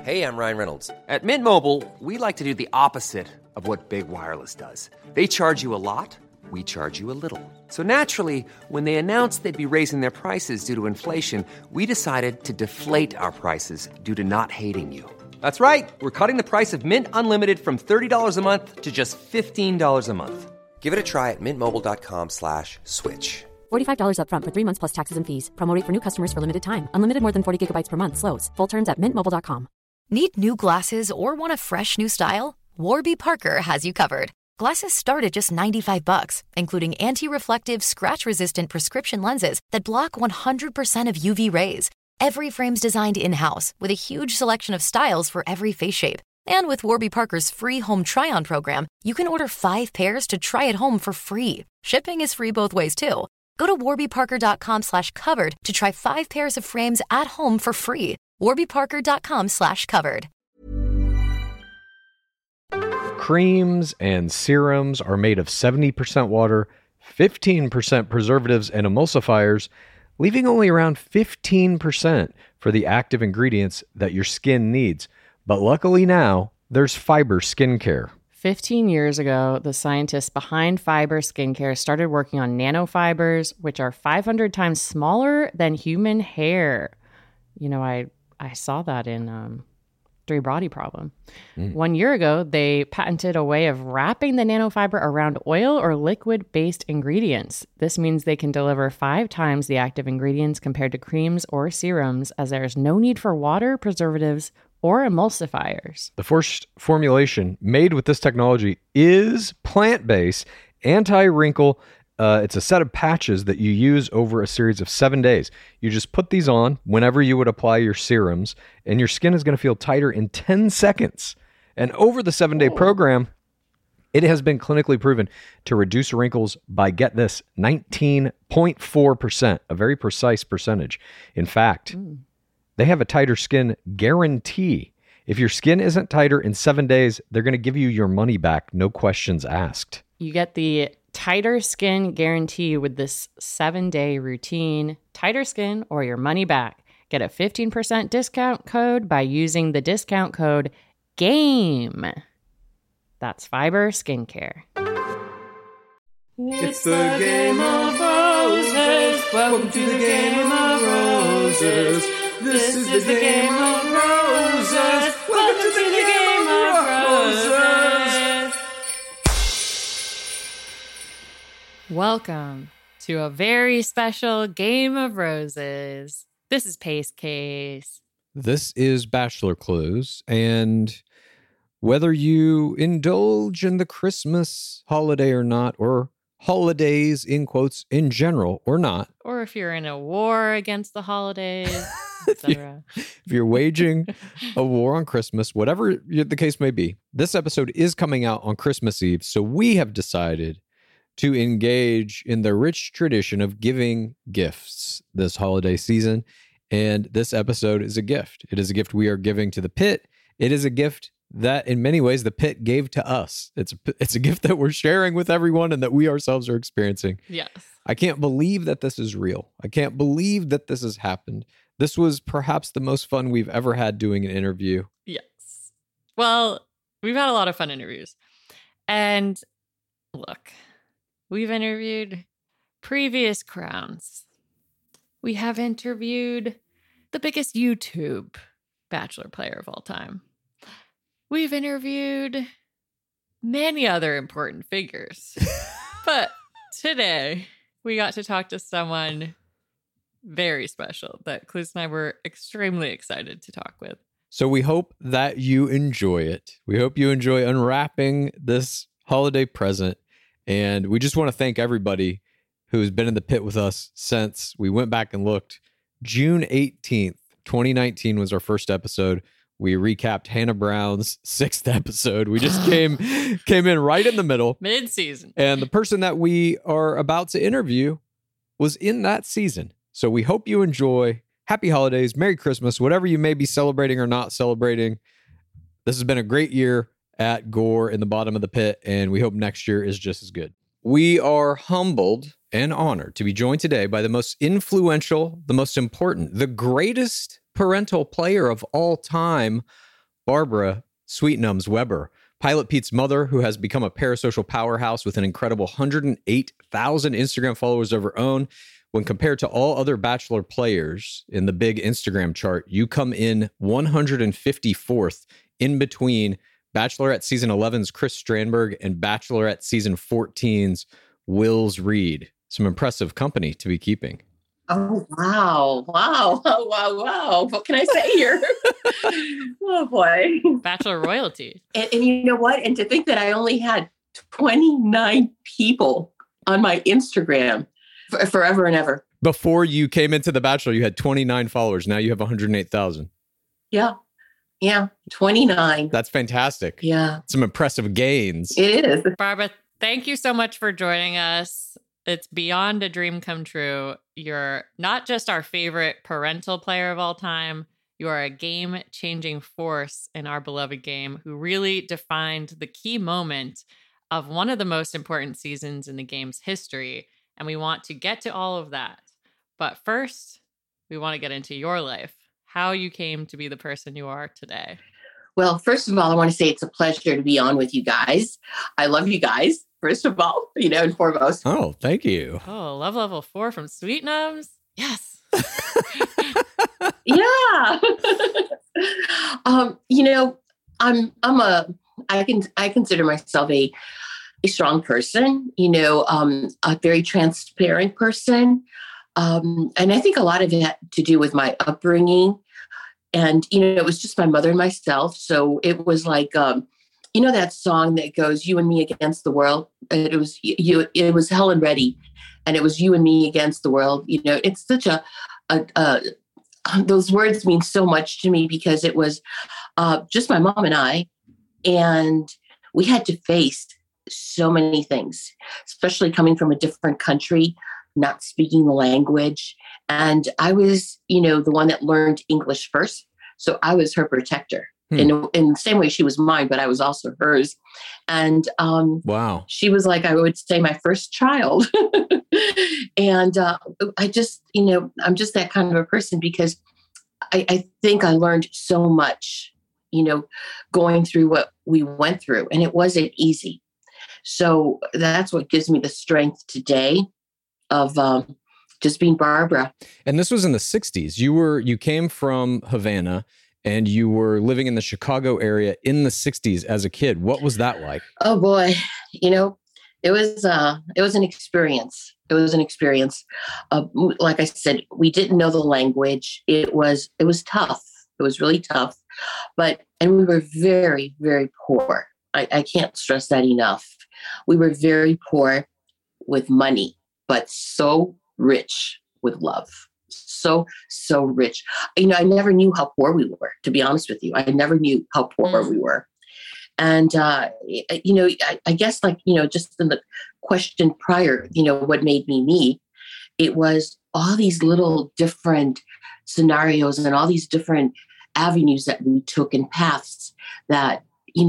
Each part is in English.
Hey, I'm Ryan Reynolds. At Mint Mobile, we like to do the opposite of what Big Wireless does. They charge you a lot, we charge you a little. So naturally, when they announced they'd be raising their prices due to inflation, we decided to deflate our prices due to not hating you. That's right. We're cutting the price of Mint Unlimited from $30 a month to just $15 a month. Give it a try at mintmobile.com/switch. $45 up front for 3 months plus taxes and fees. Promo rate for new customers for limited time. Unlimited more than 40 gigabytes per month. Slows full terms at mintmobile.com. Need new glasses or want a fresh new style? Warby Parker has you covered. Glasses start at just $95, including anti-reflective, scratch-resistant prescription lenses that block 100% of UV rays. Every frame's designed in-house with a huge selection of styles for every face shape. And with Warby Parker's free home try-on program, you can order 5 pairs to try at home for free. Shipping is free both ways, too. Go to warbyparker.com/covered to try 5 pairs of frames at home for free. warbyparker.com/covered. Creams and serums are made of 70% water, 15% preservatives and emulsifiers, leaving only around 15% for the active ingredients that your skin needs. But luckily now, there's Fiber Skincare. 15 years ago, the scientists behind Fiber Skincare started working on nanofibers, which are 500 times smaller than human hair. You know, I saw that in Three Body Problem. 1 year ago, they patented a way of wrapping the nanofiber around oil or liquid-based ingredients. This means they can deliver 5 times the active ingredients compared to creams or serums, as there is no need for water, preservatives, or emulsifiers. The first formulation made with this technology is plant-based, anti-wrinkle. It's a set of patches that you use over a series of 7 days. You just put these on whenever you would apply your serums, and your skin is going to feel tighter in 10 seconds. And over the 7-day program, it has been clinically proven to reduce wrinkles by, get this, 19.4%, a very precise percentage. In fact, they have a tighter skin guarantee. If your skin isn't tighter in 7 days, they're going to give you your money back, no questions asked. You get the tighter skin guarantee with this 7-day routine. Tighter skin or your money back. Get a 15% discount code by using the discount code GAME. That's Fiber Skincare. It's the Game of Roses. Welcome to the Game of Roses. This is the Game of Roses. Welcome to the Game of Roses. Welcome to a very special Game of Roses. This is Pace Case. This is Bachelor Clues, and whether you indulge in the Christmas holiday or not, or holidays in quotes in general or not, or if you're in a war against the holidays, etc. If you're waging a war on Christmas, whatever the case may be, this episode is coming out on Christmas Eve, so we have decided to engage in the rich tradition of giving gifts this holiday season. And this episode is a gift. It is a gift we are giving to the pit. It is a gift that in many ways the pit gave to us. It's a gift that we're sharing with everyone and that we ourselves are experiencing. Yes. I can't believe that this is real. I can't believe that this has happened. This was perhaps the most fun we've ever had doing an interview. Yes. Well, we've had a lot of fun interviews. And look, we've interviewed previous crowns. We have interviewed the biggest YouTube Bachelor player of all time. We've interviewed many other important figures. But today, we got to talk to someone very special that Clues and I were extremely excited to talk with. So we hope that you enjoy it. We hope you enjoy unwrapping this holiday present. And we just want to thank everybody who's been in the pit with us since we went back and looked. June 18th, 2019 was our first episode. We recapped Hannah Brown's 6th episode. We just came in right in the middle. Mid-season. And the person that we are about to interview was in that season. So we hope you enjoy. Happy holidays, Merry Christmas, whatever you may be celebrating or not celebrating. This has been a great year at Gore in the bottom of the pit, and we hope next year is just as good. We are humbled and honored to be joined today by the most influential, the most important, the greatest parental player of all time, Barbara Sweetnums Weber, Pilot Pete's mother, who has become a parasocial powerhouse with an incredible 108,000 Instagram followers of her own. When compared to all other Bachelor players in the big Instagram chart, you come in 154th in between Bachelorette Season 11's Chris Strandberg and Bachelorette Season 14's Wills Reed. Some impressive company to be keeping. Oh, wow. Wow. Oh, wow. Wow. What can I say here? Oh, boy. Bachelor royalty. And you know what? And to think that I only had 29 people on my Instagram forever and ever. Before you came into The Bachelor, you had 29 followers. Now you have 108,000. Yeah. Yeah. 29. That's fantastic. Yeah. Some impressive gains. It is. Barbara, thank you so much for joining us. It's beyond a dream come true. You're not just our favorite parental player of all time. You are a game-changing force in our beloved game who really defined the key moment of one of the most important seasons in the game's history. And we want to get to all of that. But first, we want to get into your life, how you came to be the person you are today. Well, first of all, I want to say it's a pleasure to be on with you guys. I love you guys, first of all, and foremost. Oh, thank you. Oh, love level 4 from Sweetnums. Yes. Yeah. I consider myself a strong person, a very transparent person. And I think a lot of it had to do with my upbringing. And, it was just my mother and myself. So it was like, that song that goes, "You and me against the world." It was Helen Reddy, and it was "You and me against the world." It's such those words mean so much to me because it was just my mom and I, and we had to face so many things, especially coming from a different country, not speaking the language. And I was, the one that learned English first. So I was her protector. In the same way she was mine, but I was also hers. And wow, she was like, I would say, my first child. And I just, I'm just that kind of a person because I think I learned so much, going through what we went through, and it wasn't easy. So that's what gives me the strength today of just being Barbara. And this was in the 60s. You came from Havana and you were living in the Chicago area in the 60s as a kid. What was that like? Oh boy, it was an experience. It was an experience. Like I said, we didn't know the language. It was tough. It was really tough. And we were very, very poor. I can't stress that enough. We were very poor with money, but so rich with love. So rich. I never knew how poor we were, to be honest with you. I never knew how poor we were. And, I guess just in the question prior, what made me me, it was all these little different scenarios and all these different avenues that we took and paths that,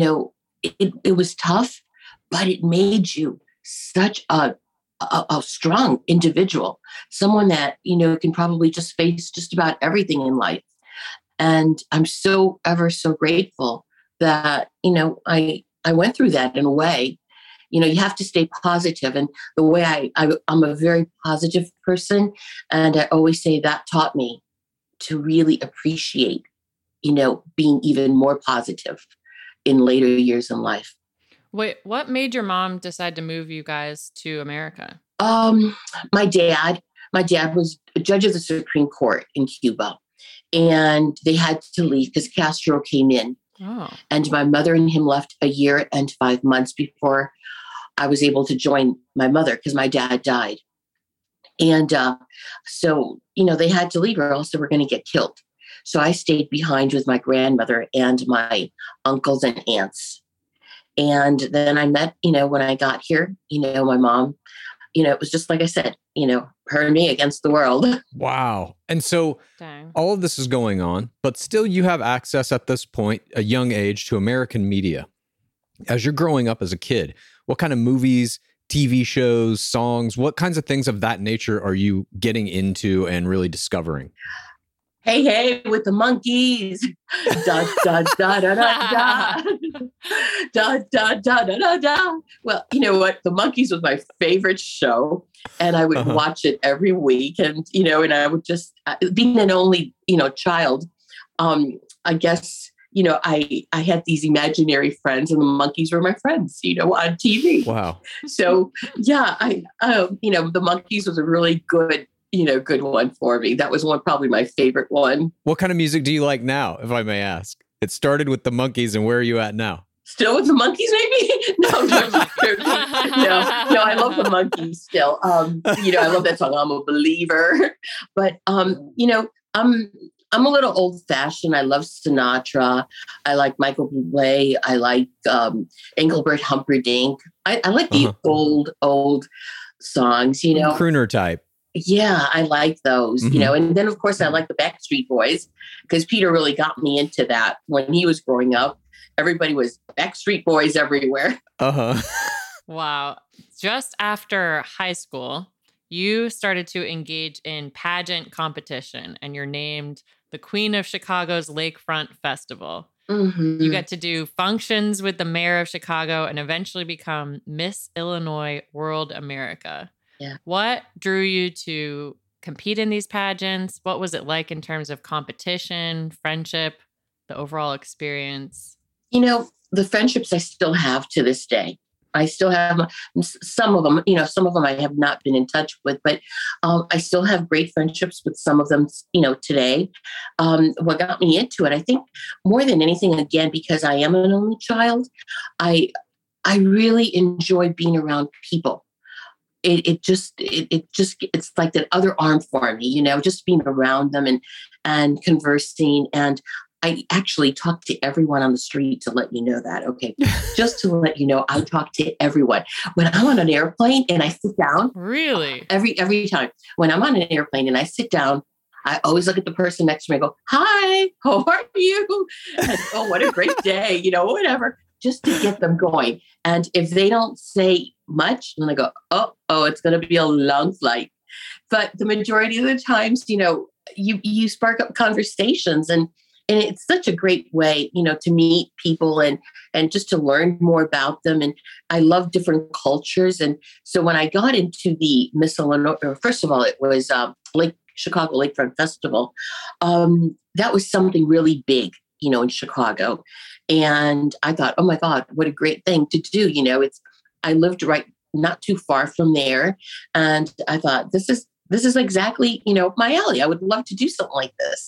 it was tough, but it made you such a strong individual, someone that, can probably just face just about everything in life. And I'm so ever so grateful that, I went through that in a way. You have to stay positive. And the way I'm a very positive person. And I always say that taught me to really appreciate, being even more positive in later years in life. Wait, what made your mom decide to move you guys to America? My dad was a judge of the Supreme Court in Cuba, and they had to leave because Castro came in. Oh. And my mother and him left a year and 5 months before I was able to join my mother because my dad died. And so, they had to leave or else they were going to get killed. So I stayed behind with my grandmother and my uncles and aunts. And then I met, when I got here, my mom, it was just like I said, her and me against the world. Wow. And so all of this is going on, but still you have access at this point, a young age, to American media. As you're growing up as a kid, what kind of movies, TV shows, songs, what kinds of things of that nature are you getting into and really discovering? Hey, hey, with the monkeys. Da, da, da, da, da, da. Da, da, da, da, da, da. Well, you know what? The Monkees was my favorite show. And I would watch it every week. And, and I would just, being an only, child, I guess, I had these imaginary friends and the Monkees were my friends, on TV. Wow. So, yeah, the Monkees was a really good one for me. That was probably my favorite one. What kind of music do you like now, if I may ask? It started with the Monkees, and where are you at now? Still with the Monkees, maybe? No, I love the Monkees still. I love that song, I'm a Believer. But, I'm a little old fashioned. I love Sinatra. I like Michael Bublé. I like Engelbert Humperdinck. I like the old songs, Crooner type. Yeah, I like those, and then of course I like the Backstreet Boys because Peter really got me into that when he was growing up. Everybody was Backstreet Boys everywhere. Wow. Just after high school, you started to engage in pageant competition and you're named the Queen of Chicago's Lakefront Festival. You got to do functions with the mayor of Chicago and eventually become Miss Illinois World America. Yeah. What drew you to compete in these pageants? What was it like in terms of competition, friendship, the overall experience? The friendships I still have to this day. I still have some of them, some of them I have not been in touch with, but I still have great friendships with some of them, today. What got me into it, I think more than anything, again, because I am an only child, I really enjoy being around people. It's like that other arm for me, just being around them and conversing. And I actually talk to everyone on the street to let you know that. Okay. Just to let you know, I talk to everyone. When I'm on an airplane and I sit down. Really? Every time. When I'm on an airplane and I sit down, I always look at the person next to me and go, hi, how are you? And, oh, what a great day, whatever, just to get them going. And if they don't say much, then I go, oh, it's going to be a long flight. But the majority of the times, you spark up conversations and it's such a great way, to meet people and just to learn more about them. And I love different cultures. And so when I got into the Miss Illinois, first of all, it was Chicago Lakefront Festival. That was something really big, in Chicago. And I thought, oh my God, what a great thing to do. I lived right not too far from there. And I thought, this is exactly, my alley. I would love to do something like this,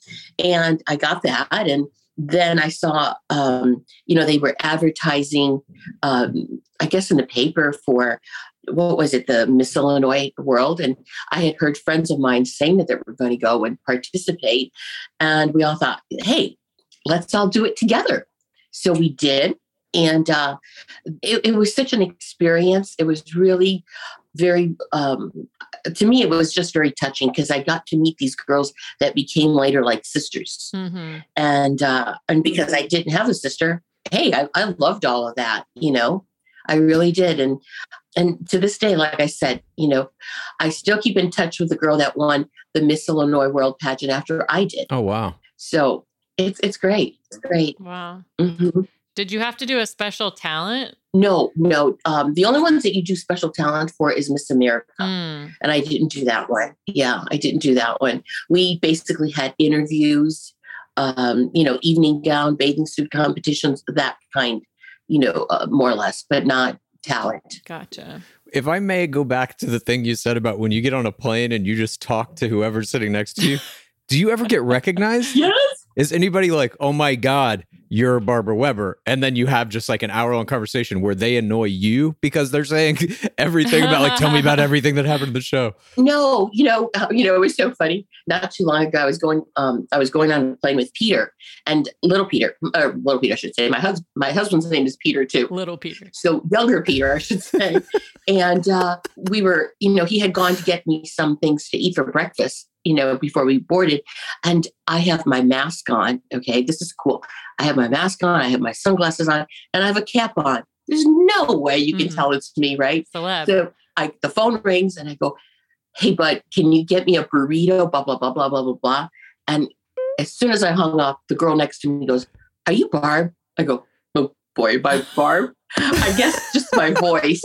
and I got that. And then I saw, they were advertising, I guess in the paper for, what was it? The Miss Illinois World. And I had heard friends of mine saying that they were going to go and participate. And we all thought, hey, let's all do it together. So we did. And it was such an experience. It was really very, to me, it was just very touching because I got to meet these girls that became later like sisters. And because I didn't have a sister, hey, I loved all of that, I really did. And to this day, like I said, I still keep in touch with the girl that won the Miss Illinois World Pageant after I did. Oh, wow. So it's great. It's great. Wow. Mm-hmm. Did you have to do a special talent? No. The only ones that you do special talent for is Miss America. And I didn't do that one. Yeah, I didn't do that one. We basically had interviews, evening gown, bathing suit competitions, that kind, more or less, but not talent. Gotcha. If I may go back to the thing you said about when you get on a plane and you just talk to whoever's sitting next to you, do you ever get recognized? Yes. Is anybody like, oh my God, you're Barbara Weber? And then you have just like an hour-long conversation where they annoy you because they're saying everything about like, tell me about everything that happened in the show. No, it was so funny. Not too long ago, I was going on a plane with Peter and little Peter, I should say. My husband's name is Peter too. Little Peter. So younger Peter, I should say. And we were, he had gone to get me some things to eat for breakfast, before we boarded. And I have my mask on. Okay, this is cool. I have my mask on. I have my sunglasses on and I have a cap on. There's no way you can tell it's me, right? Celeb. So the phone rings and I go, hey, bud, can you get me a burrito? Blah, blah, blah, blah, blah, blah, blah. And as soon as I hung up, the girl next to me goes, "Are you Barb?" I go, "Oh boy, by Barb." I guess just my voice,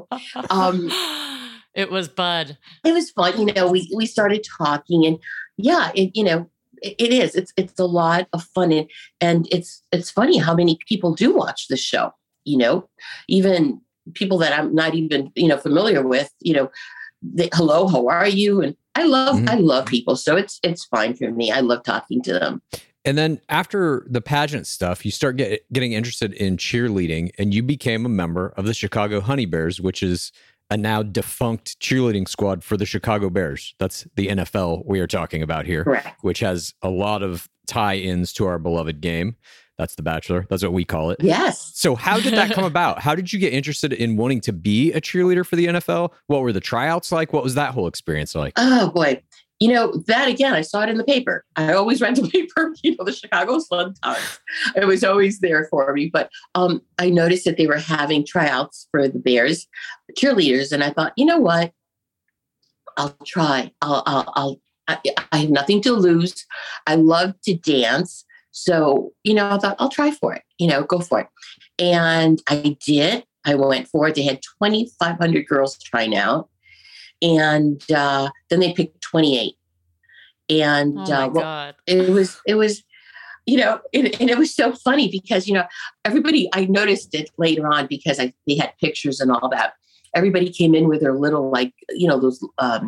It was Bud. It was fun. We started talking, and yeah, it is. It's a lot of fun, and it's funny how many people do watch the show. Even people that I'm not even familiar with. Hello, how are you? And I love people, so it's fine for me. I love talking to them. And then after the pageant stuff, you start getting interested in cheerleading, and you became a member of the Chicago Honey Bears, which is a now defunct cheerleading squad for the Chicago Bears. That's the NFL we are talking about here, Correct. Which has a lot of tie-ins to our beloved game. That's The Bachelor. That's what we call it. Yes. So how did that come about? How did you get interested in wanting to be a cheerleader for the NFL? What were the tryouts like? What was that whole experience like? Oh, boy. That again, I saw it in the paper. I always read the paper, the Chicago Sun-Times. It was always there for me. But I noticed that they were having tryouts for the Bears cheerleaders. And I thought, you know what? I'll try. I have nothing to lose. I love to dance. So, I thought I'll try for it, go for it. And I did. I went for it. They had 2,500 girls trying out. And then they picked 28. And God. it was, and it was so funny because, everybody, I noticed it later on because they had pictures and all that. Everybody came in with their little, those,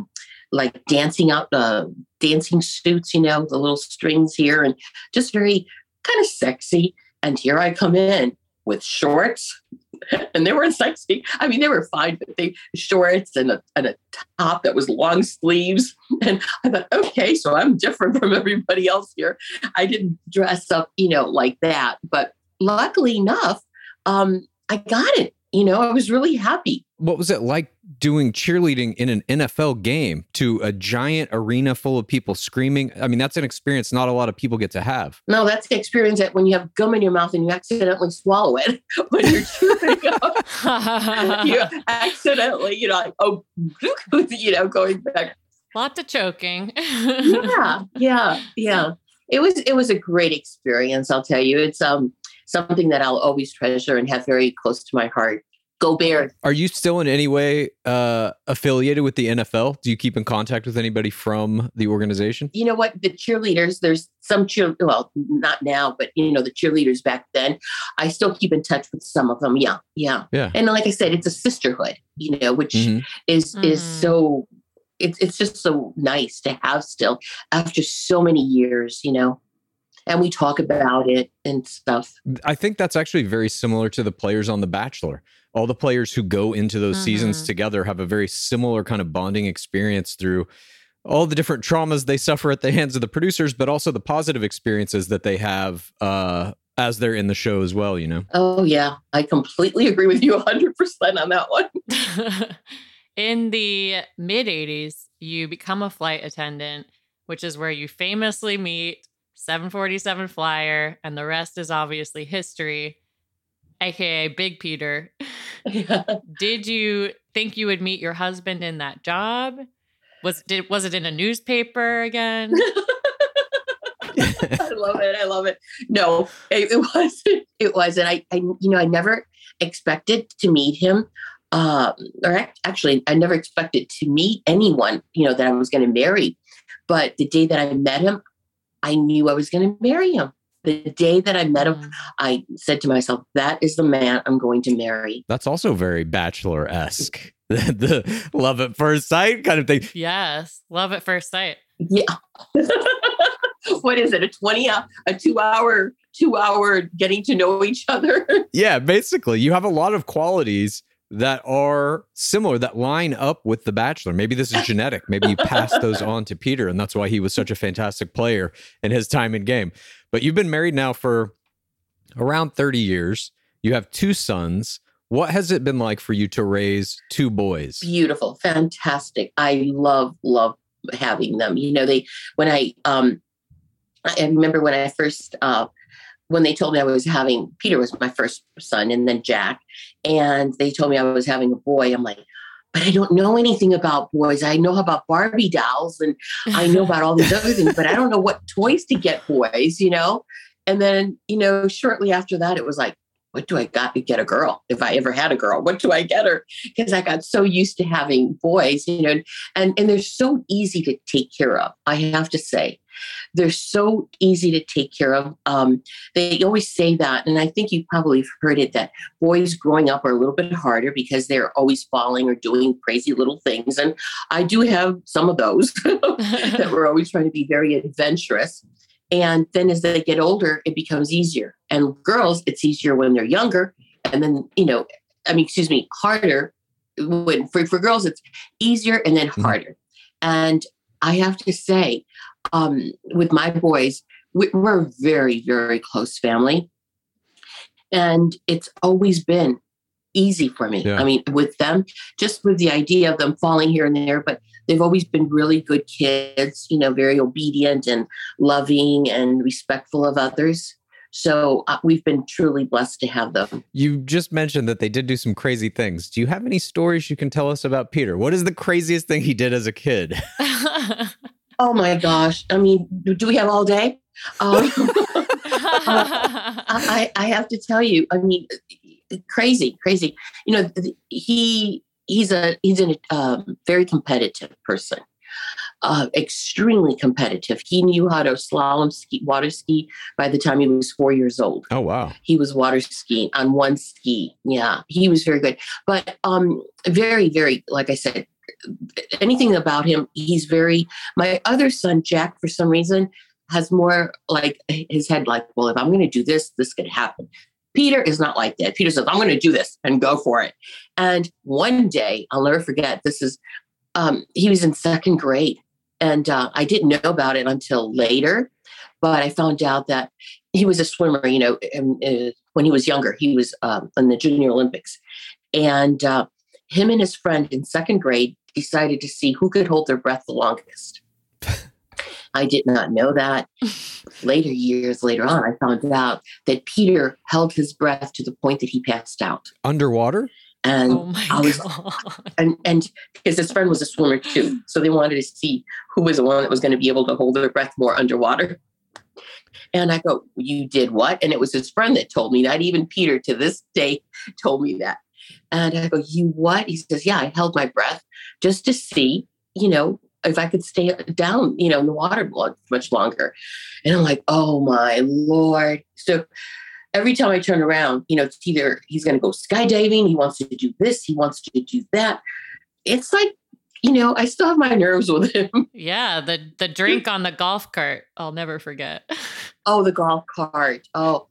dancing suits, the little strings here, and just very kind of sexy. And here I come in with shorts, and they weren't sexy. I mean, they were fine, but shorts and a top that was long sleeves. And I thought, okay, so I'm different from everybody else here. I didn't dress up, like that. But luckily enough, I got it. I was really happy. What was it like doing cheerleading in an NFL game to a giant arena full of people screaming? I mean, that's an experience not a lot of people get to have. No, that's the experience that when you have gum in your mouth and you accidentally swallow it when you're chewing up. You accidentally, going back. Lots of choking. Yeah. It was a great experience, I'll tell you. It's something that I'll always treasure and have very close to my heart. Go Bears. Are you still in any way affiliated with the NFL? Do you keep in contact with anybody from the organization? You know what? The cheerleaders, there's some well, not now, but the cheerleaders back then, I still keep in touch with some of them. Yeah. And like I said, it's a sisterhood, which is so, it's just so nice to have still after so many years, and we talk about it and stuff. I think that's actually very similar to the players on The Bachelor. All the players who go into those seasons together have a very similar kind of bonding experience through all the different traumas they suffer at the hands of the producers, but also the positive experiences that they have as they're in the show as well, Oh, yeah. I completely agree with you 100% on that one. In the mid-'80s, you become a flight attendant, which is where you famously meet 747 Flyer, and the rest is obviously history, aka Big Peter. Yeah. Did you think you would meet your husband in that job? Was it in a newspaper again? I love it. No, it wasn't. It wasn't. I never expected to meet him. Actually, I never expected to meet anyone, that I was going to marry. But the day that I met him, I knew I was going to marry him. The day that I met him, I said to myself, that is the man I'm going to marry. That's also very Bachelor-esque. The love at first sight kind of thing. Yes. Love at first sight. Yeah. What is it? A 2-hour getting to know each other? Yeah, basically. You have a lot of qualities that are similar, that line up with The Bachelor. Maybe this is genetic. Maybe you passed those on to Peter, and that's why he was such a fantastic player in his time in game. But you've been married now for around 30 years. You have 2 sons. What has it been like for you to raise 2 boys? Beautiful. Fantastic. I love having them. I remember when I first, when they told me I was having, Peter was my first son, and then Jack, and they told me I was having a boy. I'm like, but I don't know anything about boys. I know about Barbie dolls and I know about all these other things, but I don't know what toys to get boys, And then, shortly after that, it was like, what do I got to get a girl? If I ever had a girl, what do I get her? Because I got so used to having boys, and they're so easy to take care of. I have to say, they're so easy to take care of. They always say that, and I think you've probably heard it, that boys growing up are a little bit harder because they're always falling or doing crazy little things. And I do have some of those that were always trying to be very adventurous. And then as they get older, it becomes easier. And girls, it's easier when they're younger. And then, harder. When for girls, it's easier and then harder. And I have to say, with my boys, we're a very, very close family. And it's always been easy for me. Yeah. I mean, with them, just with the idea of them falling here and there, but they've always been really good kids, very obedient and loving and respectful of others. So we've been truly blessed to have them. You just mentioned that they did do some crazy things. Do you have any stories you can tell us about Peter? What is the craziest thing he did as a kid? Oh my gosh. I mean, do we have all day? I have to tell you, I mean, crazy. He's a very competitive person, extremely competitive. He knew how to water ski by the time he was 4 years old. Oh, wow. He was water skiing on one ski. Yeah, he was very good. But very, very, like I said, anything about him, my other son, Jack, for some reason, has more like his head like, well, if I'm going to do this, this could happen. Peter is not like that. Peter says, I'm going to do this and go for it. And one day, I'll never forget, he was in second grade. And I didn't know about it until later. But I found out that he was a swimmer, when he was younger. He was in the Junior Olympics. And him and his friend in second grade decided to see who could hold their breath the longest. I did not know that. Years later on, I found out that Peter held his breath to the point that he passed out. Underwater? And oh my God. And because his friend was a swimmer too. So they wanted to see who was the one that was going to be able to hold their breath more underwater. And I go, you did what? And it was his friend that told me that. Even Peter to this day told me that. And I go, you what? He says, yeah, I held my breath just to see, if I could stay down, in the water much longer. And I'm like, oh my Lord. So every time I turn around, it's either he's going to go skydiving, he wants to do this, he wants to do that. It's like, I still have my nerves with him. Yeah, the drink on the golf cart, I'll never forget. Oh, the golf cart. Oh,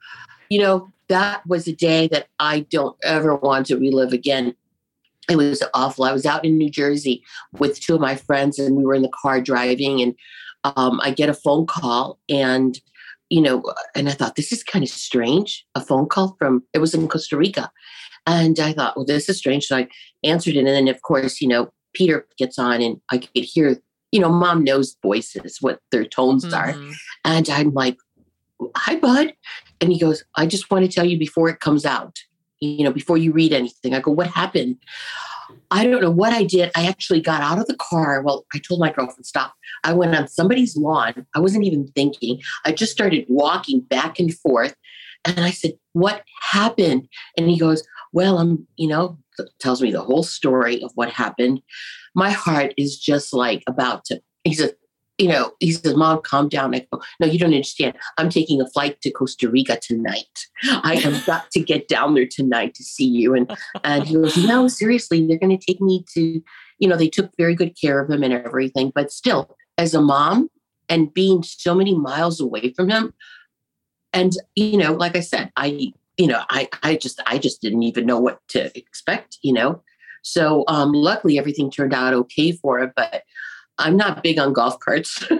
that was a day that I don't ever want to relive again. It was awful. I was out in New Jersey with two of my friends and we were in the car driving and I get a phone call and, and I thought, this is kind of strange. A phone call it was in Costa Rica. And I thought, well, this is strange. So I answered it. And then, of course, Peter gets on and I could hear, mom knows voices, what their tones are. And I'm like, hi, bud. And he goes, I just want to tell you before it comes out. Before you read anything. I go, what happened? I don't know what I did. I actually got out of the car. Well, I told my girlfriend, stop. I went on somebody's lawn. I wasn't even thinking. I just started walking back and forth. And I said, what happened? And he goes, well, tells me the whole story of what happened. My heart is just like about to, he said, Mom, calm down. I go, no, you don't understand. I'm taking a flight to Costa Rica tonight. I have got to get down there tonight to see you. And he goes, no, seriously, they're going to take me to, they took very good care of him and everything. But still, as a mom and being so many miles away from him, and, like I said, I just didn't even know what to expect, So luckily, everything turned out okay for it. But I'm not big on golf carts. They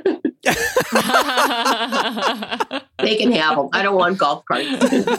can have them. I don't want golf carts.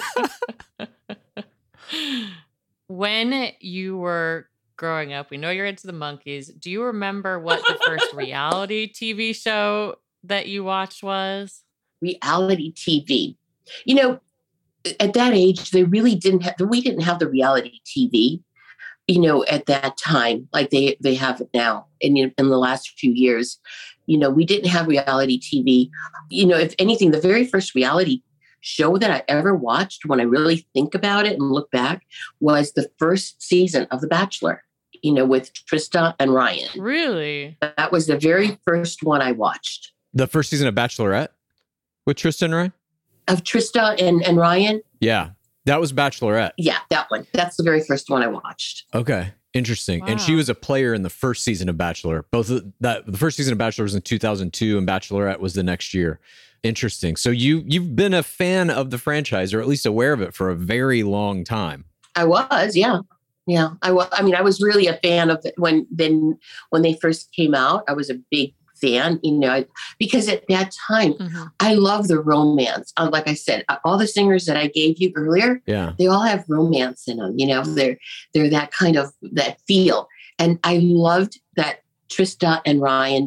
When you were growing up, we know you're into the Monkees. Do you remember what the first reality TV show that you watched was? Reality TV. At that age, we didn't have the reality TV. at that time, like they have it now. And in the last few years, we didn't have reality TV. If anything, the very first reality show that I ever watched, when I really think about it and look back, was the first season of The Bachelor, with Trista and Ryan. Really? That was the very first one I watched. The first season of Bachelorette with Tristan and Ryan? Of Trista and Ryan? Yeah. That was Bachelorette. Yeah, that one. That's the very first one I watched. Okay. Interesting. Wow. And she was a player in the first season of Bachelor. The first season of Bachelor was in 2002 and Bachelorette was the next year. Interesting. So you've been a fan of the franchise, or at least aware of it, for a very long time. I was, yeah. Yeah. I was really a fan of it when they first came out. I was a big fan, because at that time, I love the romance. Like I said, all the singers that I gave you earlier, they all have romance in them. They're that kind of that feel. And I loved that Trista and Ryan,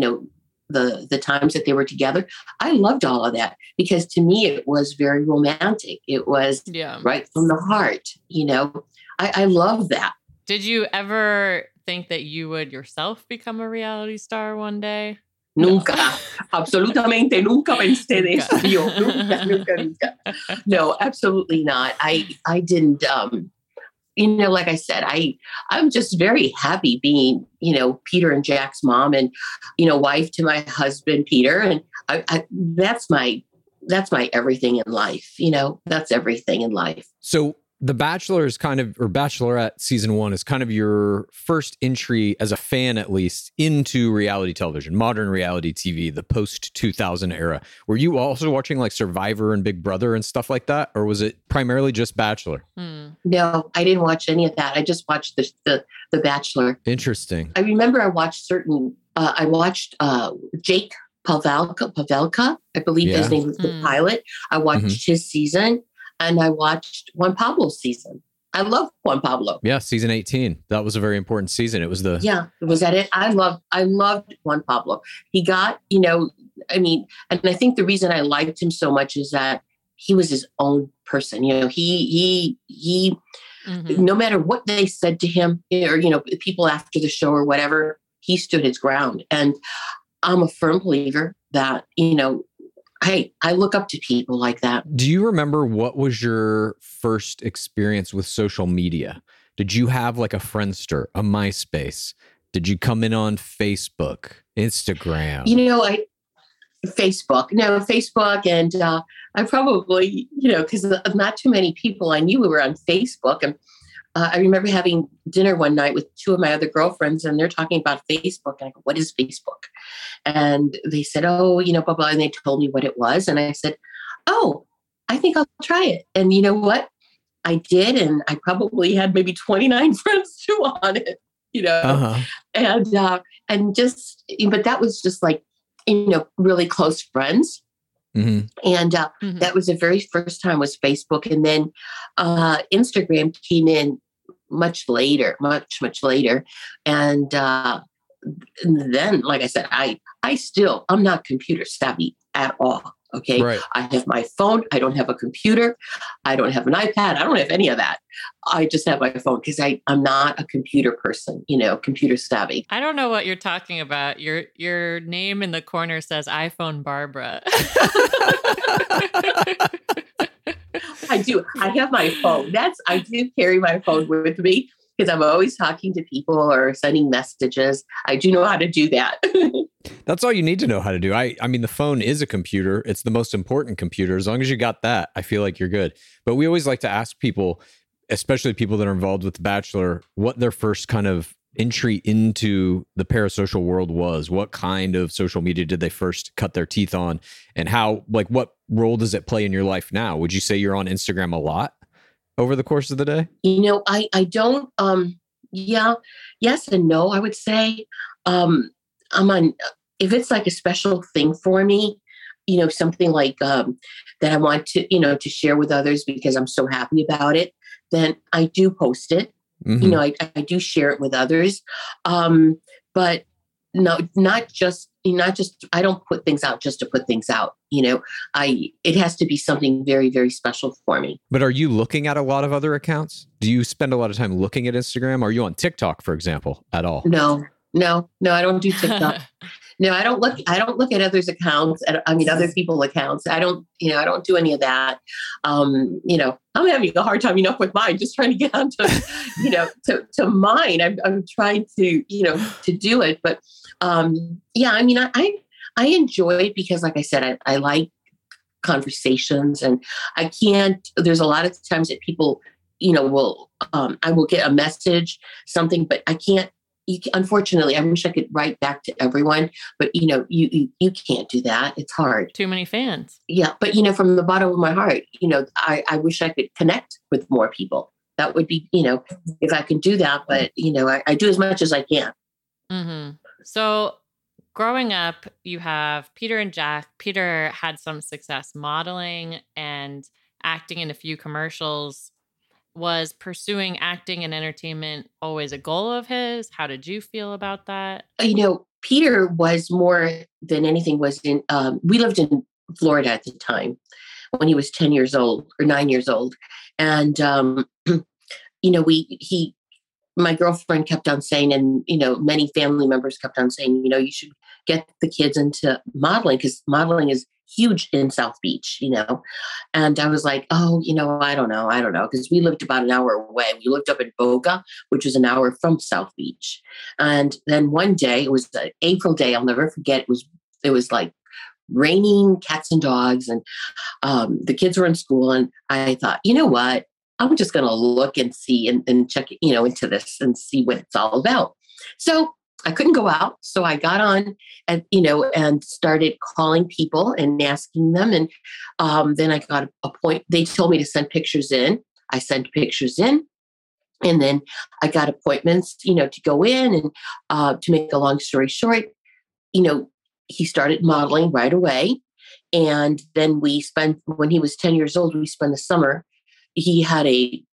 the times that they were together. I loved all of that because to me, it was very romantic. It was right from the heart. I love that. Did you ever think that you would yourself become a reality star one day? Nunca. Absolutamente nunca pensé de eso. Yo, nunca. No, absolutely not. I didn't, like I said, I'm just very happy being, Peter and Jack's mom and, wife to my husband, Peter. And that's my everything in life. That's everything in life. So The Bachelor is or Bachelorette season 1 is kind of your first entry as a fan, at least, into reality television, modern reality TV, the post-2000 era. Were you also watching like Survivor and Big Brother and stuff like that? Or was it primarily just Bachelor? No, I didn't watch any of that. I just watched the Bachelor. Interesting. I remember I watched Jake Pavelka, I believe his name was the pilot. I watched his season. And I watched Juan Pablo's season. I love Juan Pablo. Yeah, season 18. That was a very important season. It was was that it? I loved Juan Pablo. He got, and I think the reason I liked him so much is that he was his own person. He no matter what they said to him, or people after the show or whatever, he stood his ground. And I'm a firm believer that hey, I look up to people like that. Do you remember what was your first experience with social media? Did you have like a Friendster, a MySpace? Did you come in on Facebook, Instagram? Facebook. And I probably, because not too many people I knew were on Facebook. And I remember having dinner one night with two of my other girlfriends, and they're talking about Facebook. And I go, what is Facebook? And they said, oh, blah, blah. And they told me what it was. And I said, oh, I think I'll try it. And you know what? I did. And I probably had maybe 29 friends too on it, and just, but that was just like, really close friends. And that was the very first time was Facebook. And then Instagram came in much later. And then, like I said, I'm not computer savvy at all. Okay. Right. I have my phone. I don't have a computer. I don't have an iPad. I don't have any of that. I just have my phone because I'm not a computer person, computer savvy. I don't know what you're talking about. Your name in the corner says iPhone Barbara. I do. I have my phone. I do carry my phone with me because I'm always talking to people or sending messages. I do know how to do that. That's all you need to know how to do. I mean, the phone is a computer. It's the most important computer. As long as you got that, I feel like you're good. But we always like to ask people, especially people that are involved with The Bachelor, what their first kind of entry into the parasocial world was. What kind of social media did they first cut their teeth on? And how, like, what role does it play in your life now? Would you say you're on Instagram a lot over the course of the day? I don't, yes and no, I would say. I'm on, if it's like a special thing for me, something like that I want to, to share with others because I'm so happy about it, then I do post it. I do share it with others. But no, not just I don't put things out just to put things out. It has to be something very, very special for me. But are you looking at a lot of other accounts? Do you spend a lot of time looking at Instagram? Are you on TikTok, for example, at all? No, I don't do TikTok. No, I don't look at others' accounts. Other people's accounts. I don't do any of that. I'm having a hard time enough with mine, just trying to get onto, to mine. I'm trying to do it. But, I enjoy it because, like I said, I like conversations, and there's a lot of times that people, I will get a message, something, but I can't. Unfortunately, I wish I could write back to everyone, but you can't do that. It's hard. Too many fans. Yeah, but from the bottom of my heart, I wish I could connect with more people. That would be, if I can do that. But I do as much as I can. Mm-hmm. So, growing up, you have Peter and Jack. Peter had some success modeling and acting in a few commercials. Was pursuing acting and entertainment always a goal of his? How did you feel about that? Peter was more than anything we lived in Florida at the time when he was 10 years old or 9 years old. And, my girlfriend kept on saying, and, many family members kept on saying, you should get the kids into modeling because modeling is huge in South Beach, and I was like, oh, I don't know. Because we lived about an hour away. We lived up in Boca, which is an hour from South Beach. And then one day, it was an April day. I'll never forget. It was like raining cats and dogs, and the kids were in school. And I thought, you know what? I'm just going to look and see and check, into this and see what it's all about. So I couldn't go out. So I got on and started calling people and asking them. And then I got a point. They told me to send pictures in. I sent pictures in. And then I got appointments, to go in. And to make a long story short, he started modeling right away. And then when he was 10 years old, we spent the summer. He had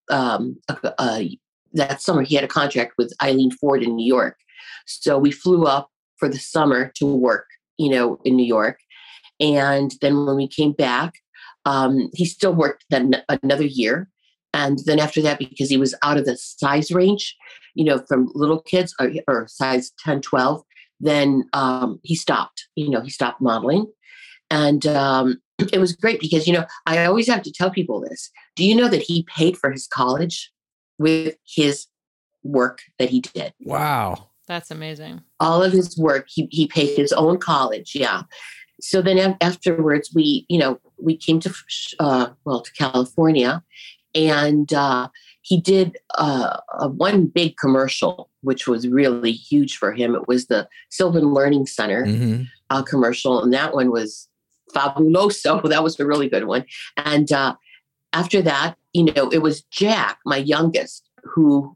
that summer, he had a contract with Eileen Ford in New York. So we flew up for the summer to work, in New York. And then when we came back, he still worked then another year. And then after that, because he was out of the size range, from little kids or size 10, 12, then he stopped, he stopped modeling. And it was great because, I always have to tell people this. Do you know that he paid for his college with his work that he did? Wow. That's amazing. All of his work, he paid his own college. Yeah. So then afterwards, we came to California, and he did one big commercial, which was really huge for him. It was the Sylvan Learning Center commercial, and that one was fabuloso. That was a really good one. And after that, it was Jack, my youngest, who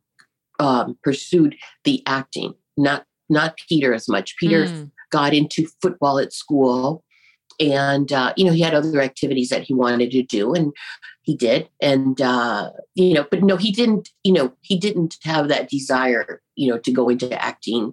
pursued the acting, not Peter as much. Peter got into football at school, and he had other activities that he wanted to do, and he did. And but no, he didn't. He didn't have that desire, to go into acting.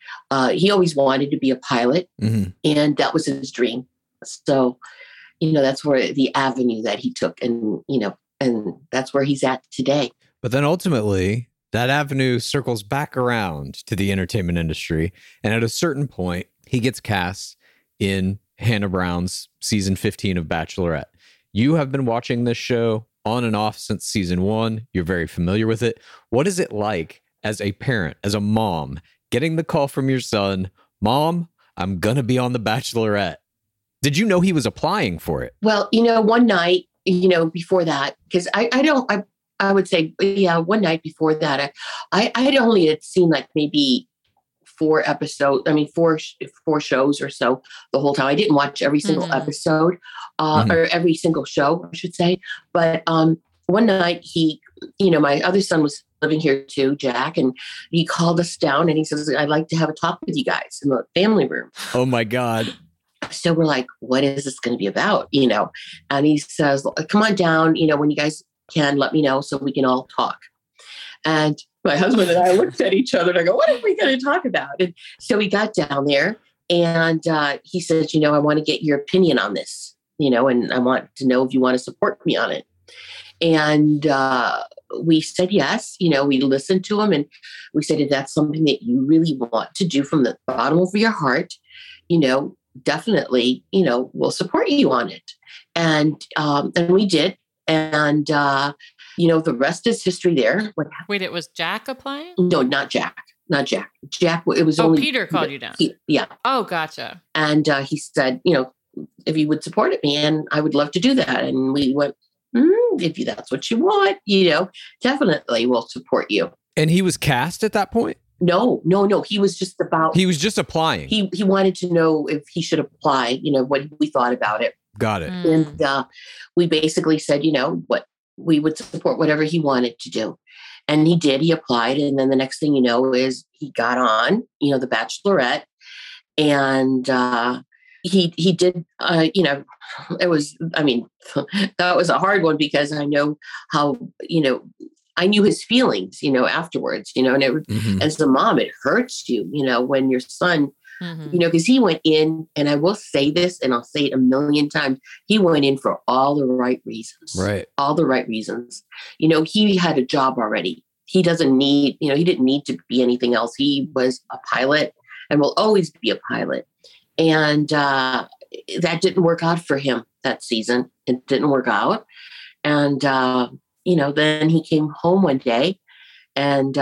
He always wanted to be a pilot, and that was his dream. So, that's where the avenue that he took, and that's where he's at today. But then ultimately, that avenue circles back around to the entertainment industry. And at a certain point, he gets cast in Hannah Brown's season 15 of Bachelorette. You have been watching this show on and off since season 1. You're very familiar with it. What is it like as a parent, as a mom, getting the call from your son, Mom, I'm going to be on The Bachelorette? Did you know he was applying for it? Well, one night, before that, because I would say, one night before that, I had only had seen like maybe 4 shows or so the whole time. I didn't watch every single episode or every single show, I should say. But one night my other son was living here too, Jack, and he called us down and he says, I'd like to have a talk with you guys in the family room. Oh my God. So we're like, what is this going to be about? And he says, come on down, when you guys can, let me know so we can all talk. And my husband and I looked at each other and I go, what are we going to talk about? And so we got down there And he says, I want to get your opinion on this, and I want to know if you want to support me on it. And we said yes. We listened to him, and we said, if that's something that you really want to do from the bottom of your heart, definitely, we'll support you on it. And we did. And, the rest is history there. Wait, it was Jack applying? No, not Jack. Not Jack. Jack, it was only... Peter called you down. Yeah. Oh, gotcha. And he said, if you would support me, and I would love to do that. And we went, if that's what you want, definitely we'll support you. And he was cast at that point? No. He was just applying. He wanted to know if he should apply, what we thought about it. Got it. And we basically said, what we would support whatever he wanted to do. And he did. He applied. And then the next thing you know is he got on, The Bachelorette. And he did, it was, that was a hard one because I know how, I knew his feelings, afterwards, and as a mom, it hurts you, when your son, because he went in, and I will say this, and I'll say it a million times, he went in for all the right reasons. Right. All the right reasons. He had a job already. He doesn't need, he didn't need to be anything else. He was a pilot and will always be a pilot. And that didn't work out for him that season. It didn't work out. And, then he came home one day and,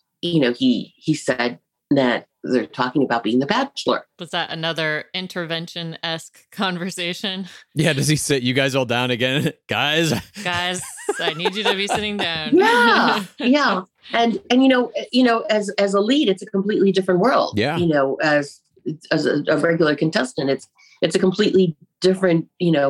he said that they're talking about being the Bachelor. Was that another intervention-esque conversation? Yeah. Does he sit you guys all down again? Guys, I need you to be sitting down. Yeah. Yeah. And as a lead, it's a completely different world. Yeah. As a regular contestant, it's a completely different,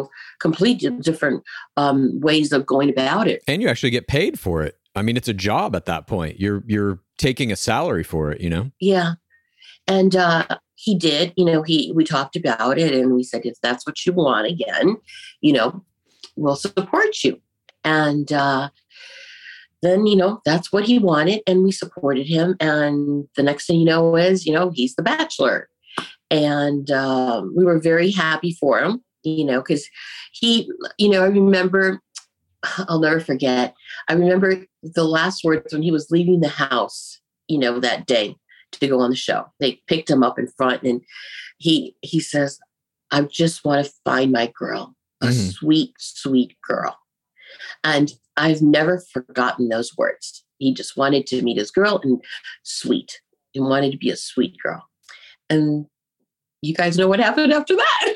ways of going about it. And you actually get paid for it. It's a job at that point. You're taking a salary for it, Yeah. And he did, we talked about it, and we said, if that's what you want again, we'll support you. And then, that's what he wanted, and we supported him. And the next thing you know is, he's the Bachelor. And we were very happy for him, because he, I remember, I'll never forget. I remember the last words when he was leaving the house, that day to go on the show. They picked him up in front, and he says, I just want to find my girl, a sweet, sweet girl. And I've never forgotten those words. He just wanted to meet his girl, and sweet, and wanted to be a sweet girl. And you guys know what happened after that.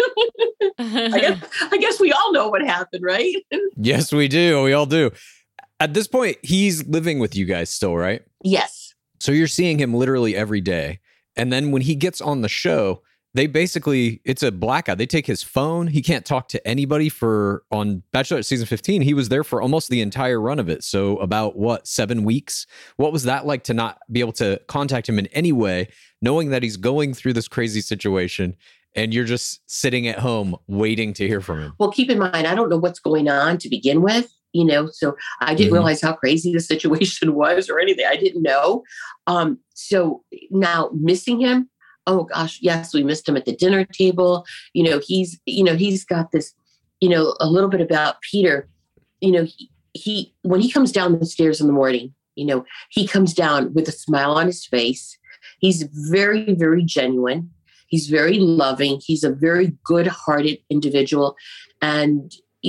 I guess we all know what happened, right? Yes, we do. We all do. At this point, he's living with you guys still, right? Yes. So you're seeing him literally every day. And then when he gets on the show, it's a blackout. They take his phone. He can't talk to anybody on Bachelor season 15. He was there for almost the entire run of it. So about 7 weeks? What was that like to not be able to contact him in any way, knowing that he's going through this crazy situation and you're just sitting at home waiting to hear from him? Well, keep in mind, I don't know what's going on to begin with. So I didn't realize how crazy the situation was or anything. I didn't know. So now missing him, oh gosh, yes, we missed him at the dinner table. He's got this, a little bit about Peter, he when he comes down the stairs in the morning, he comes down with a smile on his face. He's very, very genuine. He's very loving. He's a very good-hearted individual. And,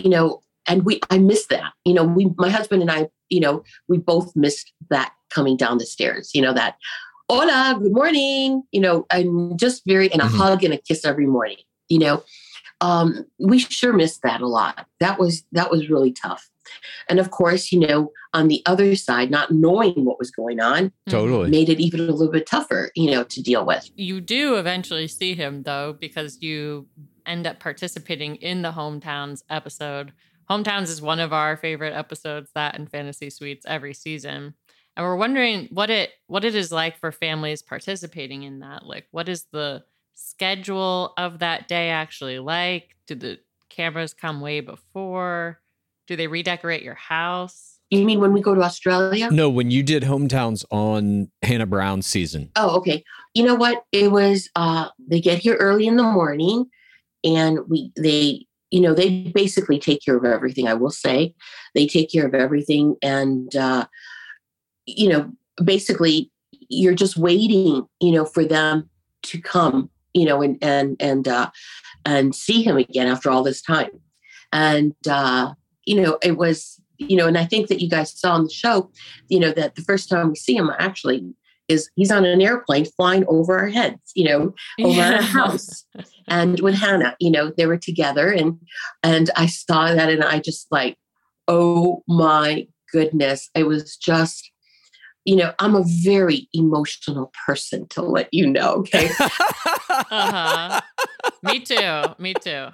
I miss that. My husband and I, we both missed that coming down the stairs, that, hola, good morning, and just and a hug and a kiss every morning, we sure missed that a lot. That was really tough. And of course, on the other side, not knowing what was going on totally made it even a little bit tougher, to deal with. You do eventually see him, though, because you end up participating in the Hometowns episode. Hometowns is one of our favorite episodes, that and Fantasy Suites every season. And we're wondering what it is like for families participating in that. Like, what is the schedule of that day actually like? Do the cameras come way before? Do they redecorate your house? You mean when we go to Australia? No, when you did hometowns on Hannah Brown's season. Oh, okay. You know what? It was, they get here early in the morning and they basically take care of everything. I will say they take care of everything. And, basically you're just waiting, for them to come, and see him again after all this time. And, it was, and I think that you guys saw on the show, that the first time we see him actually is he's on an airplane flying over our heads, over our house. And with Hannah, they were together and I saw that and I just like, oh my goodness. It was just, I'm a very emotional person to let you know. Okay. Uh-huh. Me too.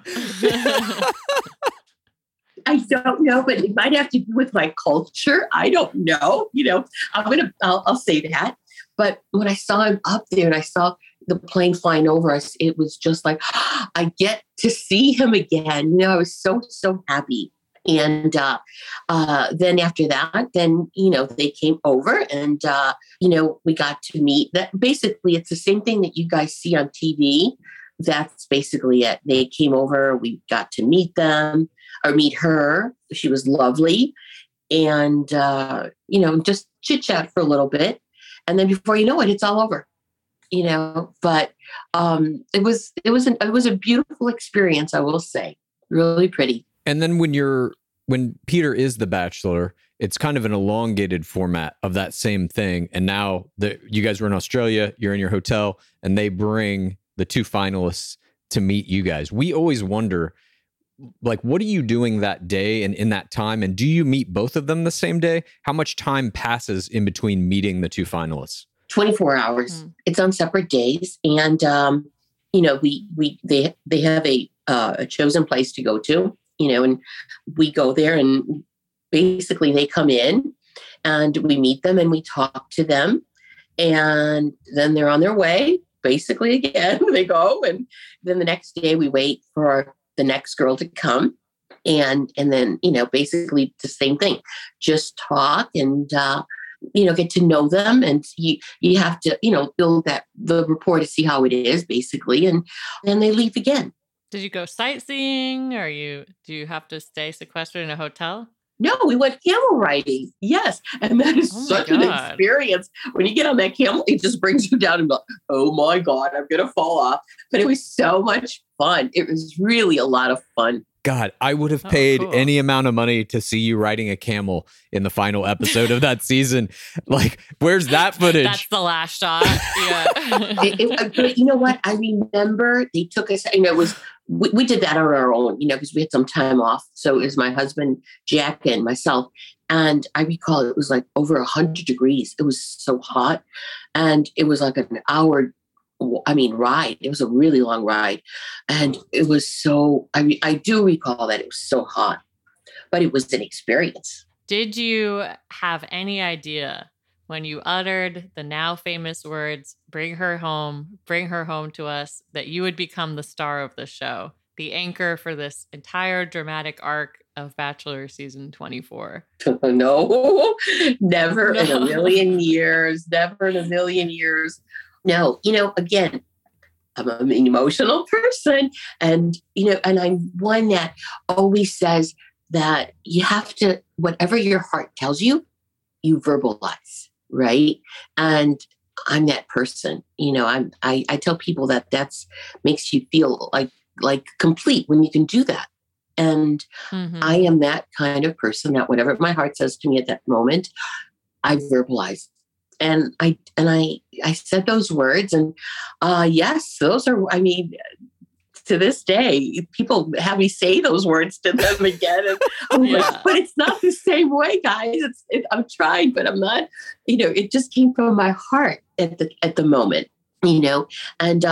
I don't know, but it might have to do with my culture. I don't know. I'll say that. But when I saw him up there and I saw the plane flying over us, it was just like, I get to see him again. I was so, so happy. And then after that, they came over and, we got to meet that. Basically, it's the same thing that you guys see on TV. That's basically it. They came over, we got to meet them or meet her. She was lovely. And, just chit chat for a little bit. And then before you know it, it's all over, but it was a beautiful experience. I will say, really pretty. And then when Peter is the Bachelor, it's kind of an elongated format of that same thing. And now you guys were in Australia, you're in your hotel, and they bring the two finalists to meet you guys. We always wonder, like, what are you doing that day and in that time? And do you meet both of them the same day? How much time passes in between meeting the two finalists? 24 hours. It's on separate days. And, they have a chosen place to go to, and we go there and basically they come in and we meet them and we talk to them and then they're on their way. Basically, again, they go. And then the next day we wait for the next girl to come. And then, basically the same thing, just talk and, get to know them. And you have to, build the rapport to see how it is, basically. And then they leave again. Did you go sightseeing or do you have to stay sequestered in a hotel? No, we went camel riding. Yes. And that is such an experience. When you get on that camel, it just brings you down and go, oh my God, I'm going to fall off. But it was so much fun. It was really a lot of fun. God, I would have paid any amount of money to see you riding a camel in the final episode of that season. Like, where's that footage? That's the last shot. Yeah. But you know what? I remember they took us, we did that on our own, because we had some time off. So it was my husband, Jack, and myself. And I recall it was like over 100 degrees. It was so hot. And it was like an hour ride. It was a really long ride. And it was so, I do recall that it was so hot, but it was an experience. Did you have any idea when you uttered the now famous words, bring her home to us, that you would become the star of the show, the anchor for this entire dramatic arc of Bachelor season 24? No, never in a million years, never in a million years. No, again, I'm an emotional person and I'm one that always says that you have to, whatever your heart tells you, you verbalize, right? And I'm that person, I tell people that's makes you feel like complete when you can do that. And I am that kind of person that whatever my heart says to me at that moment, I verbalize. And I said those words and yes, those are, to this day, people have me say those words to them again. And but it's not the same way, guys. I'm trying, but I'm not, it just came from my heart at the moment, and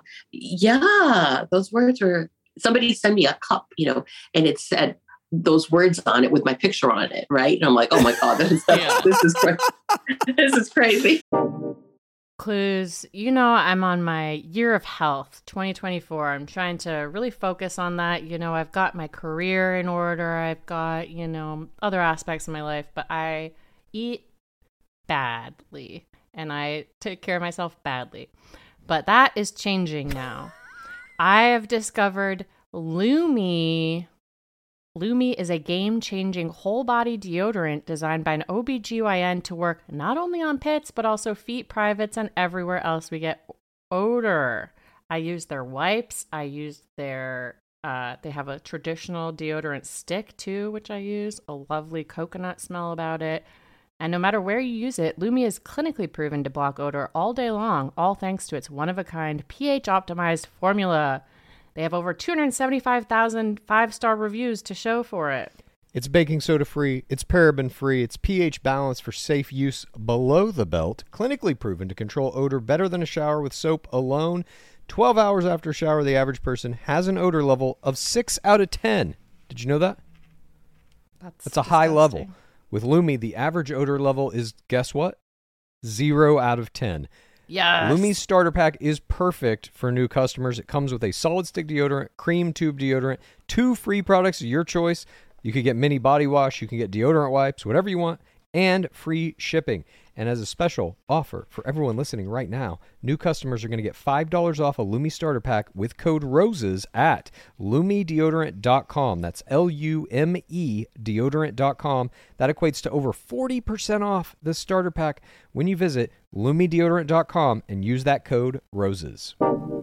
those words were, somebody sent me a cup, and it said those words on it with my picture on it. Right. And I'm like, oh my God, this is crazy. This is crazy. Clues, I'm on my year of health, 2024. I'm trying to really focus on that. I've got my career in order. I've got, other aspects of my life, but I eat badly and I take care of myself badly. But that is changing now. I have discovered Lume. Lume is a game-changing whole-body deodorant designed by an OBGYN to work not only on pits, but also feet, privates, and everywhere else we get odor. I use their wipes. I use their, they have a traditional deodorant stick too, which I use. A lovely coconut smell about it. And no matter where you use it, Lume is clinically proven to block odor all day long, all thanks to its one-of-a-kind pH-optimized formula. They have over 275,000 five-star reviews to show for it. It's baking soda free, it's paraben free, it's pH balanced for safe use below the belt, clinically proven to control odor better than a shower with soap alone. 12 hours after a shower, the average person has an odor level of 6 out of 10. Did you know that? That's a high level. With Lume, the average odor level is, guess what? 0 out of 10. Yes. Lume's starter pack is perfect for new customers. It comes with a solid stick deodorant, cream tube deodorant, 2 free products of your choice. You could get mini body wash, you can get deodorant wipes, whatever you want, and free shipping. And as a special offer for everyone listening right now, new customers are going to get $5 off a Lume starter pack with code ROSES at LumeDeodorant.com. That's LUME deodorant.com. That equates to over 40% off the starter pack when you visit LumeDeodorant.com and use that code ROSES.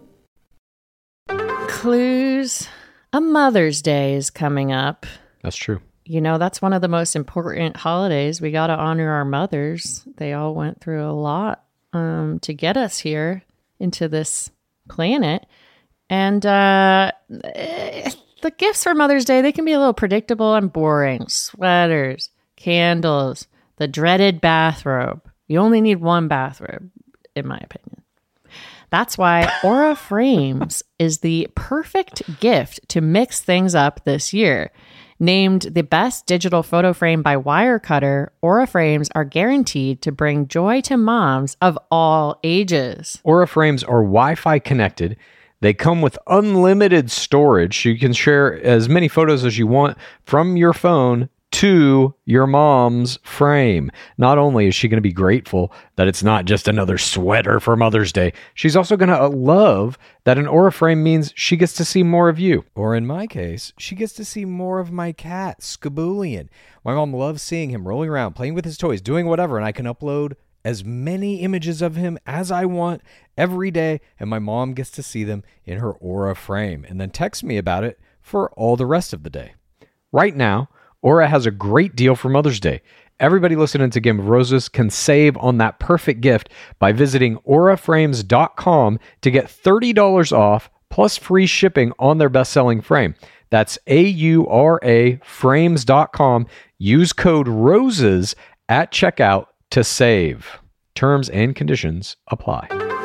Clues. A Mother's Day is coming up. That's true. That's one of the most important holidays. We got to honor our mothers. They all went through a lot to get us here into this planet. And the gifts for Mother's Day, they can be a little predictable and boring. Sweaters, candles, the dreaded bathrobe. You only need one bathrobe, in my opinion. That's why Aura Frames is the perfect gift to mix things up this year. Named the best digital photo frame by Wirecutter, Aura Frames are guaranteed to bring joy to moms of all ages. Aura Frames are Wi-Fi connected. They come with unlimited storage, so you can share as many photos as you want from your phone to your mom's frame. Not only is she going to be grateful that it's not just another sweater for Mother's Day, she's also going to love that an Aura frame means she gets to see more of you. Or in my case, she gets to see more of my cat, Skaboolian. My mom loves seeing him rolling around, playing with his toys, doing whatever, and I can upload as many images of him as I want every day, and my mom gets to see them in her Aura frame and then text me about it for all the rest of the day. Right now, Aura has a great deal for Mother's Day. Everybody listening to Game of Roses can save on that perfect gift by visiting auraframes.com to get $30 off plus free shipping on their best-selling frame. That's AURA frames.com. Use code ROSES at checkout to save. Terms and conditions apply.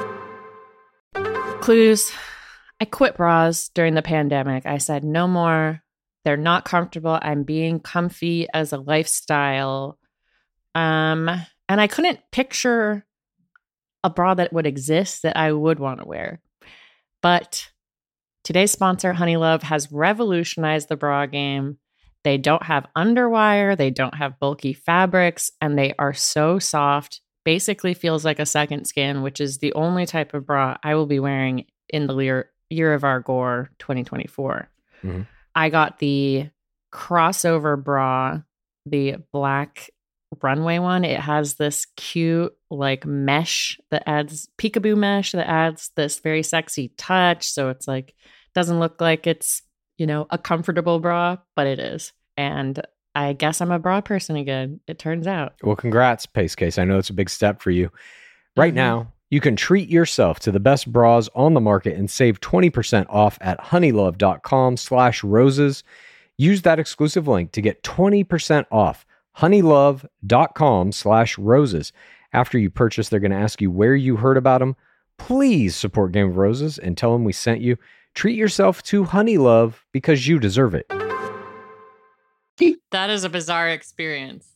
Clues. I quit bras during the pandemic. I said no more. They're not comfortable. I'm being comfy as a lifestyle. And I couldn't picture a bra that would exist that I would want to wear. But today's sponsor, Honeylove, has revolutionized the bra game. They don't have underwire. They don't have bulky fabrics. And they are so soft. Basically feels like a second skin, which is the only type of bra I will be wearing in the year of our gore 2024. Mm-hmm. I got the crossover bra, the black runway one. It has this cute like mesh that adds peekaboo mesh that adds this very sexy touch. So it's like, doesn't look like it's, a comfortable bra, but it is. And I guess I'm a bra person again, it turns out. Well, congrats, Pace Case. I know it's a big step for you. Right now, you can treat yourself to the best bras on the market and save 20% off at honeylove.com/roses. Use that exclusive link to get 20% off honeylove.com/roses. After you purchase, they're going to ask you where you heard about them. Please support Game of Roses and tell them we sent you. Treat yourself to Honeylove because you deserve it. That is a bizarre experience.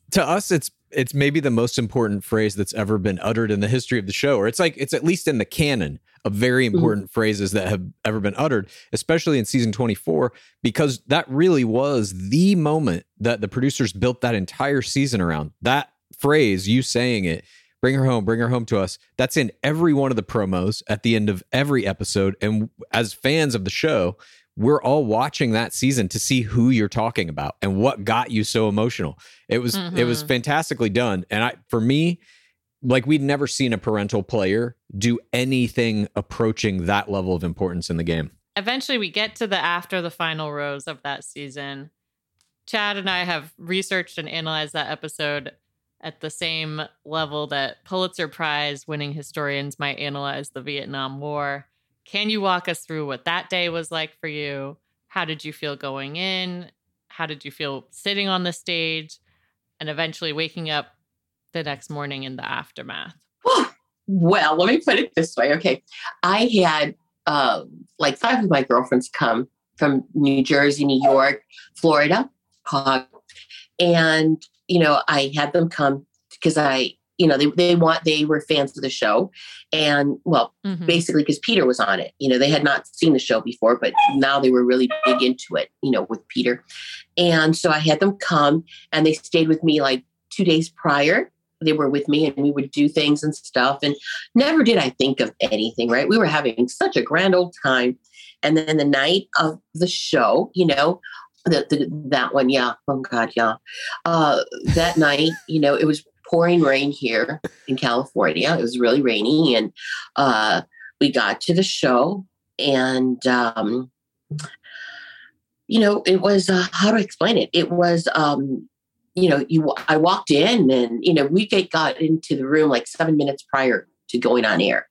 to us, it's maybe the most important phrase that's ever been uttered in the history of the show, or it's at least in the canon of very important phrases that have ever been uttered, especially in season 24, because that really was the moment that the producers built that entire season around. That phrase, you saying it, bring her home to us, that's in every one of the promos at the end of every episode. And as fans of the show, we're all watching that season to see who you're talking about and what got you so emotional. It was fantastically done. And for me, like, we'd never seen a parental player do anything approaching that level of importance in the game. Eventually we get to the after the final rose of that season. Chad and I have researched and analyzed that episode at the same level that Pulitzer Prize winning historians might analyze the Vietnam War. Can you walk us through what that day was like for you? How did you feel going in? How did you feel sitting on the stage and eventually waking up the next morning in the aftermath? Well, let me put it this way. Okay. I had like 5 of my girlfriends come from New Jersey, New York, Florida, and, I had them come because they were fans of the show. And basically because Peter was on it, they had not seen the show before, but now they were really big into it, with Peter. And so I had them come and they stayed with me like 2 days prior. They were with me and we would do things and stuff. And never did I think of anything, right? We were having such a grand old time. And then the night of the show, that one, yeah. Oh God, yeah. That night, it was pouring rain here in California. It was really rainy, and we got to the show, and it was how to explain it. It was I walked in, and we got into the room like 7 minutes prior to going on air,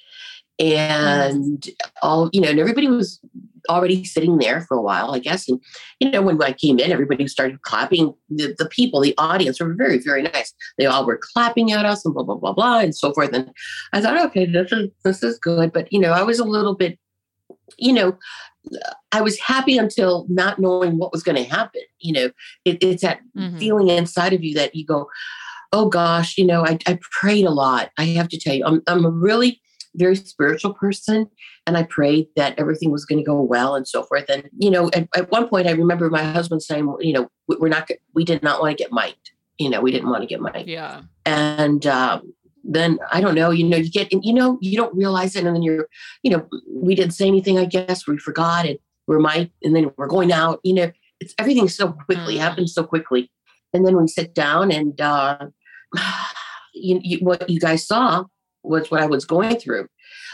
and and everybody was already sitting there for a while, I guess. And, when I came in, everybody started clapping. The people, the audience were very, very nice. They all were clapping at us and blah, blah, blah, blah, and so forth. And I thought, okay, this is good. But, I was a little bit, I was happy until not knowing what was going to happen. It's that feeling inside of you that you go, oh gosh, I prayed a lot. I have to tell you, I'm a really very spiritual person. And I prayed that everything was going to go well and so forth. And, at one point I remember my husband saying, we did not want to get mic'd. We didn't want to get mic'd. Yeah. And, then I don't know, you get, you don't realize it. And then we didn't say anything, I guess we forgot and we're mic'd and then we're going out, it's everything so quickly, happens so quickly. And then we sit down and, what you guys saw was what I was going through.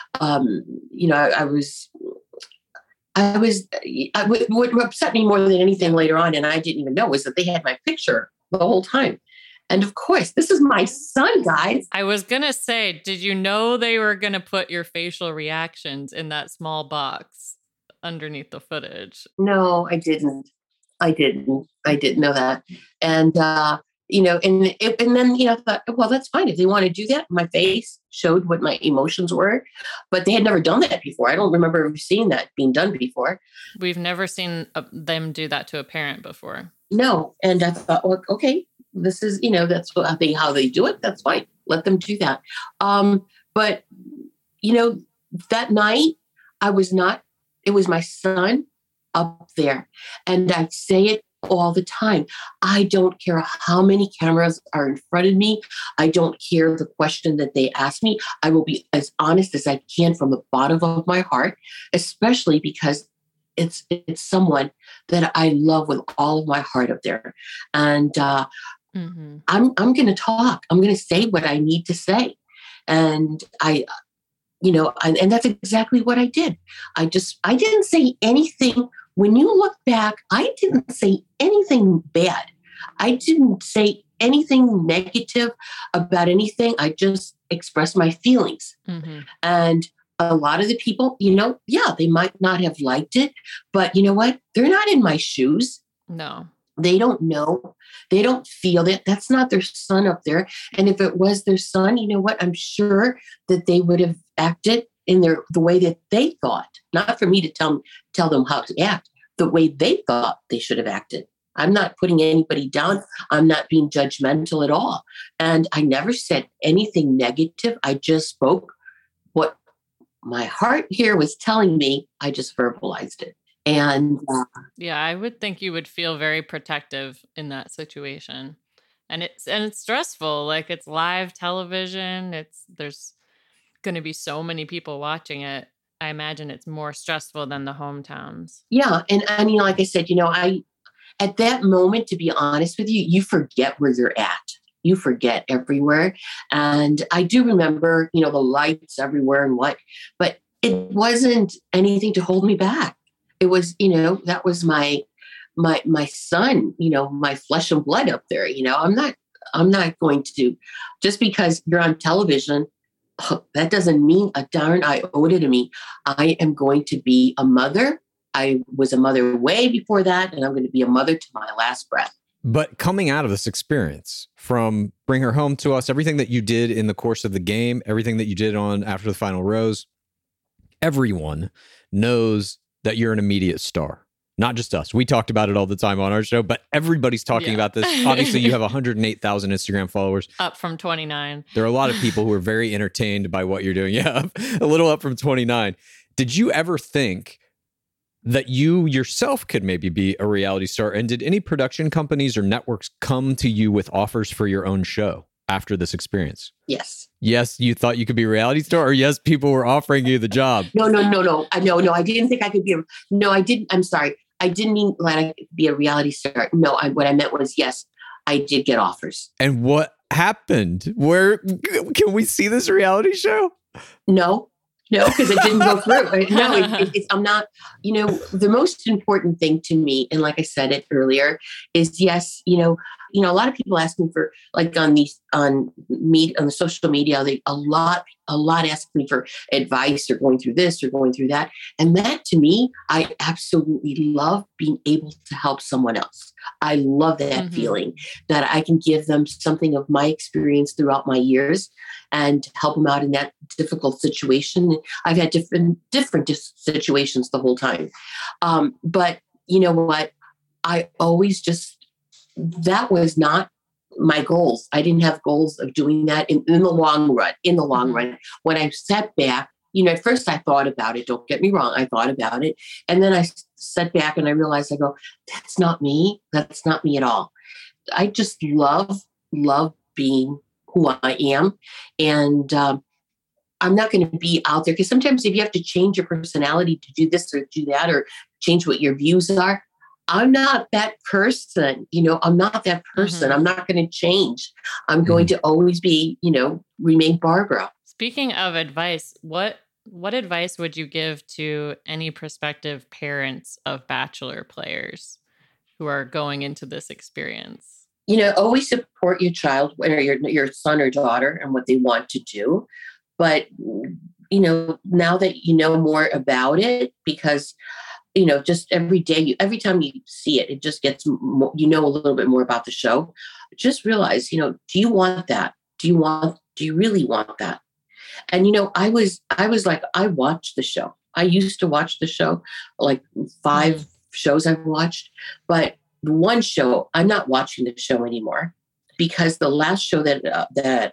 What upset me more than anything later on, and I didn't even know, was that they had my picture the whole time. And of course, this is my son, guys. I was going to say, did you know they were going to put your facial reactions in that small box underneath the footage? No, I didn't. I didn't know that. And, and then, I thought, well, that's fine. If they want to do that, my face showed what my emotions were, but they had never done that before. I don't remember seeing that being done before. We've never seen them do that to a parent before. No. And I thought, well, okay, this is, that's what I think how they do it. That's fine. Let them do that. But, that night it was my son up there. And I say it all the time. I don't care how many cameras are in front of me. I don't care the question that they ask me. I will be as honest as I can from the bottom of my heart, especially because it's someone that I love with all of my heart up there. And I'm going to talk. I'm going to say what I need to say. And and that's exactly what I did. I didn't say anything. When you look back, I didn't say anything bad. I didn't say anything negative about anything. I just expressed my feelings. And a lot of the people, they might not have liked it, but you know what? They're not in my shoes. No. They don't know. They don't feel it. That's not their son up there. And if it was their son, you know what? I'm sure that they would have acted in the way that they thought. Not for me to tell them how to act, the way they thought they should have acted. I'm not putting anybody down. I'm not being judgmental at all. And I never said anything negative. I just spoke what my heart here was telling me. I just verbalized it. And yeah, I would think you would feel very protective in that situation. And it's stressful. Like, it's live television. There's going to be so many people watching it. I imagine it's more stressful than the hometowns. Yeah. And I mean, like I said, at that moment, to be honest with you, you forget where you're at. You forget everywhere. And I do remember, the lights everywhere and but it wasn't anything to hold me back. It was, that was my son, my flesh and blood up there. I'm not going to, just because you're on television, that doesn't mean a darn iota to me. I am going to be a mother. I was a mother way before that, and I'm going to be a mother to my last breath. But coming out of this experience, from Bring Her Home to Us, everything that you did in the course of the game, everything that you did on After the Final Rose, everyone knows that you're an immediate star. Not just us. We talked about it all the time on our show, but everybody's talking about this. Obviously, you have 108,000 Instagram followers. Up from 29. There are a lot of people who are very entertained by what you're doing. Yeah, a little up from 29. Did you ever think that you yourself could maybe be a reality star? And did any production companies or networks come to you with offers for your own show after this experience? Yes. Yes, you thought you could be a reality star, or yes, people were offering you the job? No. I didn't think I could be. No, I didn't. I'm sorry. I didn't mean like I could be a reality star. No, what I meant was, yes, I did get offers. And what happened? Where can we see this reality show? No, because it didn't go through. I'm not, the most important thing to me, and like I said it earlier, is yes, a lot of people ask me for, like, on the social media, a lot ask me for advice, or going through this or going through that. And that, to me, I absolutely love being able to help someone else. I love that feeling that I can give them something of my experience throughout my years and help them out in that difficult situation. I've had different situations the whole time. But you know what? I always that was not my goals. I didn't have goals of doing that in the long run. When I sat back, at first I thought about it. Don't get me wrong. I thought about it. And then I sat back and I realized, that's not me. That's not me at all. I just love being who I am. And I'm not going to be out there, because sometimes if you have to change your personality to do this or do that, or change what your views are, I'm not that person. I'm not that person. I'm not going to change. I'm going to always be, remain Barbara. Speaking of advice, what advice would you give to any prospective parents of Bachelor players who are going into this experience? Always support your child, or your son or daughter, and what they want to do. But, now that you know more about it, because just every day, every time you see it, it just gets more, a little bit more about the show. Just realize, do you want that? Do you really want that? And, I was like, I watched the show. I used to watch the show, like 5 shows I've watched, but one show, I'm not watching the show anymore, because the last show that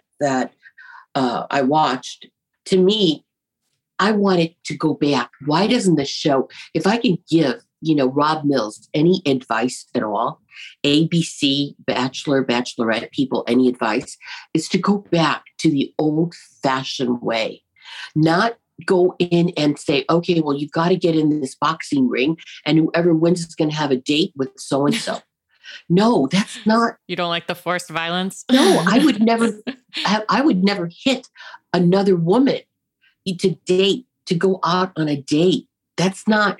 I watched, to me, I wanted to go back. Why doesn't the show, if I can give, Rob Mills any advice at all, ABC, Bachelor, Bachelorette people, any advice, is to go back to the old-fashioned way. Not go in and say, okay, well, you've got to get in this boxing ring, and whoever wins is going to have a date with so-and-so. No, that's not. You don't like the forced violence? No, I would never hit another woman to go out on a date. That's why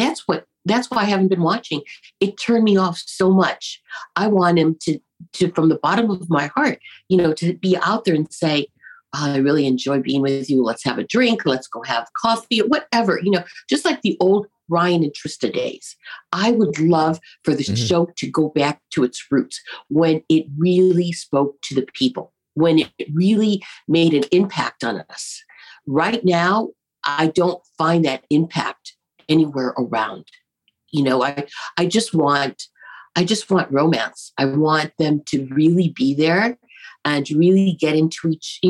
I haven't been watching. It turned me off so much. I want him to from the bottom of my heart, to be out there and say, I really enjoy being with you. Let's have a drink. Let's go have coffee, or whatever, just like the old Ryan and Trista days. I would love for the show to go back to its roots, when it really spoke to the people, when it really made an impact on us. Right now, I don't find that impact anywhere around. I just want I just want romance. I want them to really be there and really get into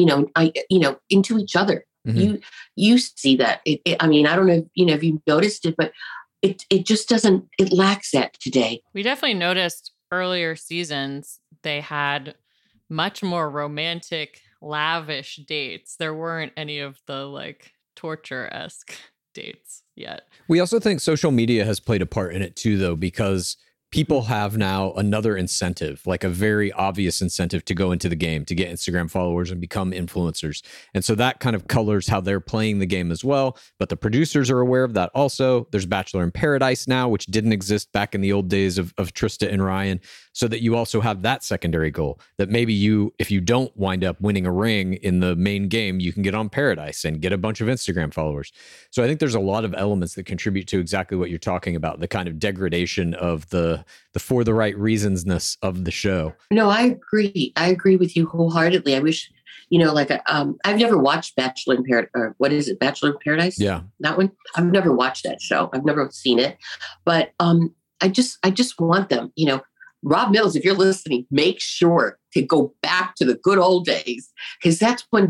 into each other. Mhm. You see that. I mean, I don't know, if you noticed it, but it just doesn't. It lacks that today. We definitely noticed earlier seasons they had much more romantic, lavish dates. There weren't any of the like torture-esque dates yet. We also think social media has played a part in it too, though, because people have now another incentive, like a very obvious incentive to go into the game, to get Instagram followers and become influencers. And so that kind of colors how they're playing the game as well. But the producers are aware of that also. There's Bachelor in Paradise now, which didn't exist back in the old days of Trista and Ryan, so that you also have that secondary goal that maybe if you don't wind up winning a ring in the main game, you can get on Paradise and get a bunch of Instagram followers. So I think there's a lot of elements that contribute to exactly what you're talking about, the kind of degradation of the for the right reasonsness of the show. No, I agree. I agree with you wholeheartedly. I wish, I've never watched Bachelor in Paradise, or what is it, Bachelor in Paradise? Yeah. That one? I've never watched that show. I've never seen it. But I just want them, Rob Mills, if you're listening, make sure to go back to the good old days, because that's what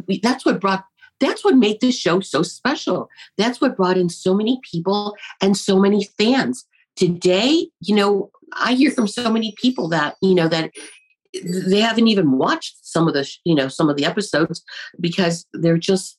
made this show so special. That's what brought in so many people and so many fans. Today, I hear from so many people that, that they haven't even watched some of the episodes because they're just,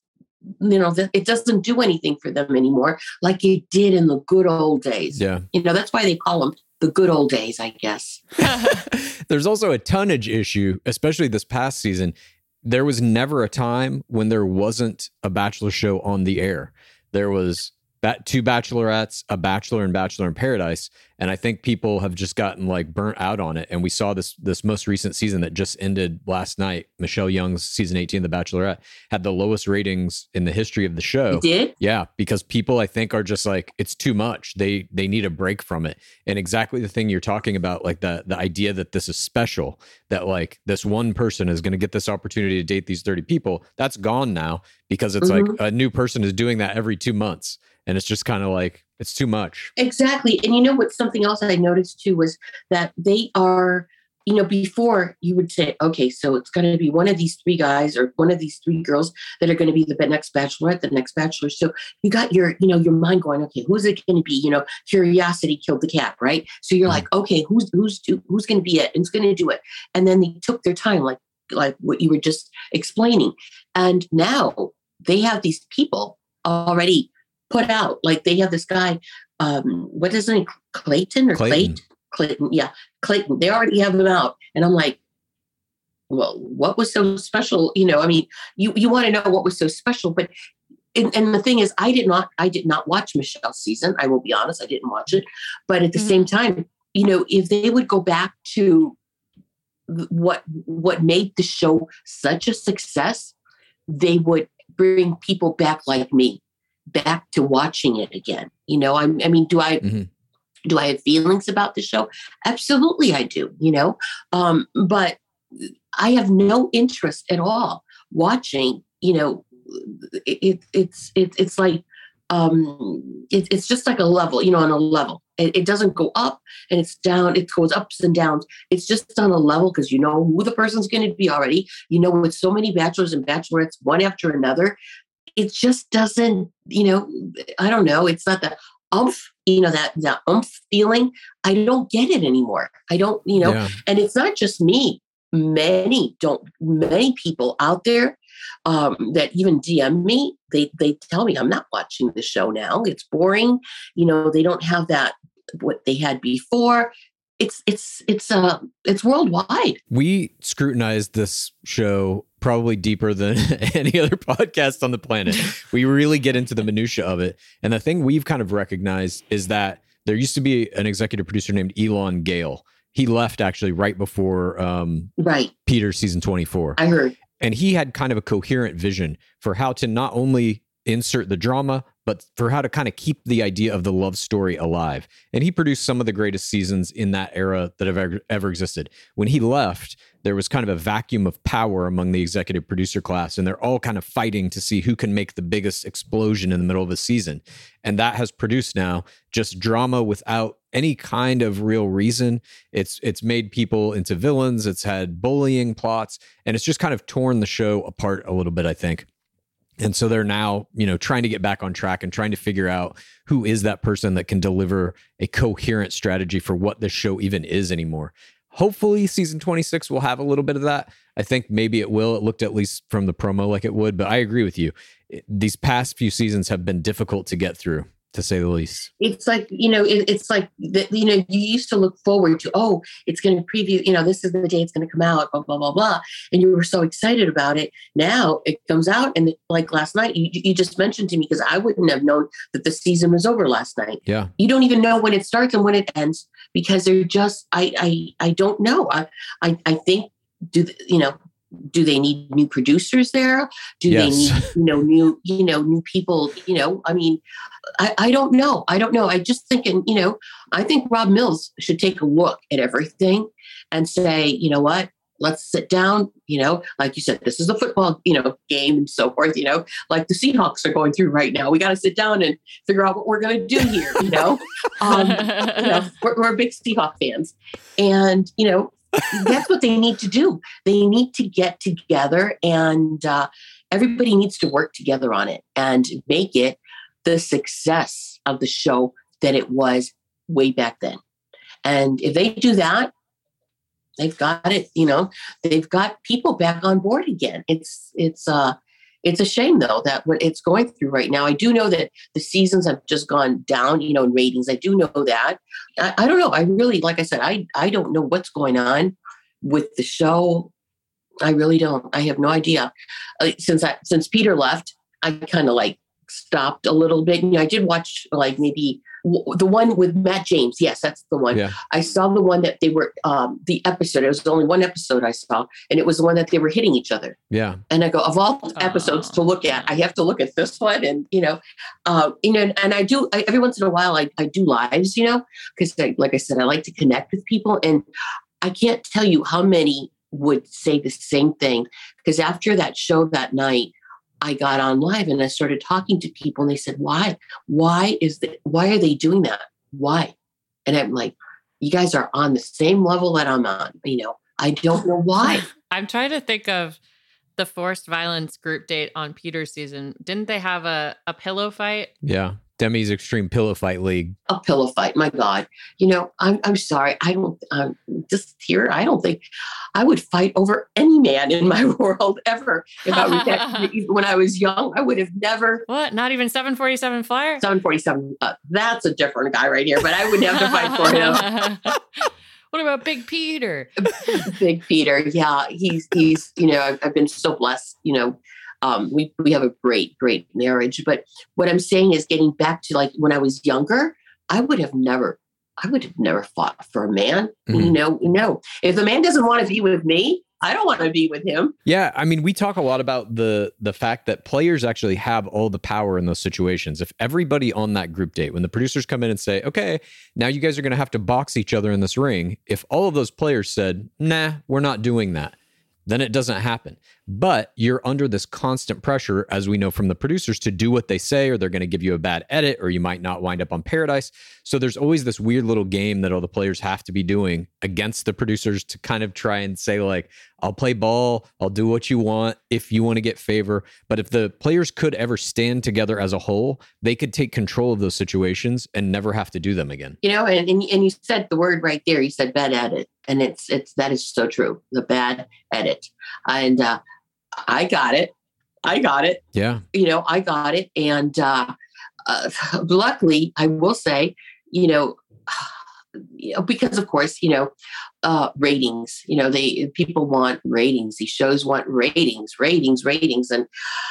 it doesn't do anything for them anymore like it did in the good old days. Yeah. That's why they call them the good old days, I guess. There's also a tonnage issue, especially this past season. There was never a time when there wasn't a Bachelor show on the air. There was two Bachelorettes, a Bachelor and Bachelor in Paradise. And I think people have just gotten like burnt out on it. And we saw this most recent season that just ended last night. Michelle Young's season 18 of The Bachelorette had the lowest ratings in the history of the show. It did? Yeah, because people, I think, are just like, it's too much. They need a break from it. And exactly the thing you're talking about, like the idea that this is special, that like this one person is going to get this opportunity to date these 30 people, that's gone now, because it's like a new person is doing that every 2 months. And it's just kind of like, it's too much. Exactly. And what something else I noticed too was that they are, before you would say, okay, so it's going to be one of these three guys or one of these three girls that are going to be the next Bachelorette, the next Bachelor. So you got your mind going, okay, who's it going to be? Curiosity killed the cat, right? So you're like, okay, who's going to be it? And who's going to do it? And then they took their time, like what you were just explaining. And now they have these people already put out. Like they have this guy, what is his name? Clayton. Clayton. Yeah. Clayton. They already have him out. And I'm like, well, what was so special? You want to know what was so special, but and the thing is, I did not watch Michelle's season. I will be honest, I didn't watch it. But at the same time, if they would go back to what made the show such a success, they would bring people back like me back to watching it again. Do I have feelings about the show? Absolutely I do, but I have no interest at all watching, it's like, it's just like a level, on a level. It doesn't go up and it's down. It goes ups and downs. It's just on a level because you know who the person's going to be already. With so many bachelors and bachelorettes, one after another, it just doesn't, I don't know. It's not the umph, that umph feeling. I don't get it anymore. I don't, and it's not just me. Many people out there that even DM me, they tell me I'm not watching the show now. It's boring. They don't have that, what they had before. It's worldwide. We scrutinized this show probably deeper than any other podcast on the planet. We really get into the minutia of it. And the thing we've kind of recognized is that there used to be an executive producer named Elon Gale. He left actually right before Peter's season 24. I heard. And he had kind of a coherent vision for how to not only insert the drama, but for how to kind of keep the idea of the love story alive. And he produced some of the greatest seasons in that era that have ever existed. When he left, there was kind of a vacuum of power among the executive producer class, and they're all kind of fighting to see who can make the biggest explosion in the middle of a season. And that has produced now just drama without any kind of real reason. It's made people into villains. It's had bullying plots, and it's just kind of torn the show apart a little bit, I think. And so they're now, trying to get back on track and trying to figure out who is that person that can deliver a coherent strategy for what this show even is anymore. Hopefully season 26 will have a little bit of that. I think maybe it will. It looked, at least from the promo, like it would, but I agree with you. These past few seasons have been difficult to get through, to say the least. It's like, it's like, you used to look forward to, oh, it's going to preview, this is the day it's going to come out, blah, blah, blah, blah. And you were so excited about it. Now it comes out. And like last night, you just mentioned to me, because I wouldn't have known that the season was over last night. Yeah. You don't even know when it starts and when it ends, because they're just, I don't know. I think, do they need new producers there? Do they need, new people? I don't know. I just thinking, I think Rob Mills should take a look at everything and say, you know what, let's sit down, like you said, this is a football, game and so forth, like the Seahawks are going through right now. We got to sit down and figure out what we're going to do here. We're big Seahawk fans, and, that's what they need to do. They need to get together, and everybody needs to work together on it and make it the success of the show that it was way back then. And if they do that, they've got it, they've got people back on board again. It's a shame, though, that what it's going through right now. I do know that the seasons have just gone down, in ratings. I do know that. I don't know. I really, like I said, I don't know what's going on with the show. I really don't. I have no idea. Since Peter left, I kind of stopped a little bit. I did watch maybe the one with Matt James. Yes, that's the one. Yeah. I saw the one that they were, the episode. It was only one episode I saw, and it was the one that they were hitting each other. Yeah. And I go, of all episodes to look at, I have to look at this one. And, and I do, every once in a while, I do lives, because like I said, I like to connect with people. And I can't tell you how many would say the same thing, because after that show that night, I got on live and I started talking to people, and they said, why are they doing that? Why? And I'm like, you guys are on the same level that I'm on. I don't know why. I'm trying to think of the forced violence group date on Peter's season. Didn't they have a pillow fight? Yeah. Demi's Extreme Pillow Fight League. A pillow fight. My God. I'm sorry. I don't think I would fight over any man in my world ever. If I was when I was young, I would have never. What? Not even 747 Flyer? 747. That's a different guy right here, but I wouldn't have to fight for him. What about Big Peter? Big Peter. Yeah. He's, I've been so blessed, we have a great marriage. But what I'm saying is, getting back to when I was younger, I would have never fought for a man. Mm-hmm. If the man doesn't want to be with me, I don't want to be with him. Yeah. I mean, we talk a lot about the fact that players actually have all the power in those situations. If everybody on that group date, when the producers come in and say, okay, now you guys are going to have to box each other in this ring. If all of those players said, nah, we're not doing that, then it doesn't happen. But you're under this constant pressure, as we know from the producers, to do what they say, or they're going to give you a bad edit, or you might not wind up on Paradise. So there's always this weird little game that all the players have to be doing against the producers to kind of try and say, I'll play ball, I'll do what you want if you want to get favor. But if the players could ever stand together as a whole, they could take control of those situations and never have to do them again. And you said the word right there. You said bad edit. And that is so true. The bad edit. And I got it. Yeah. I got it. And luckily, I will say, because of course, ratings, people want ratings. These shows want ratings. And,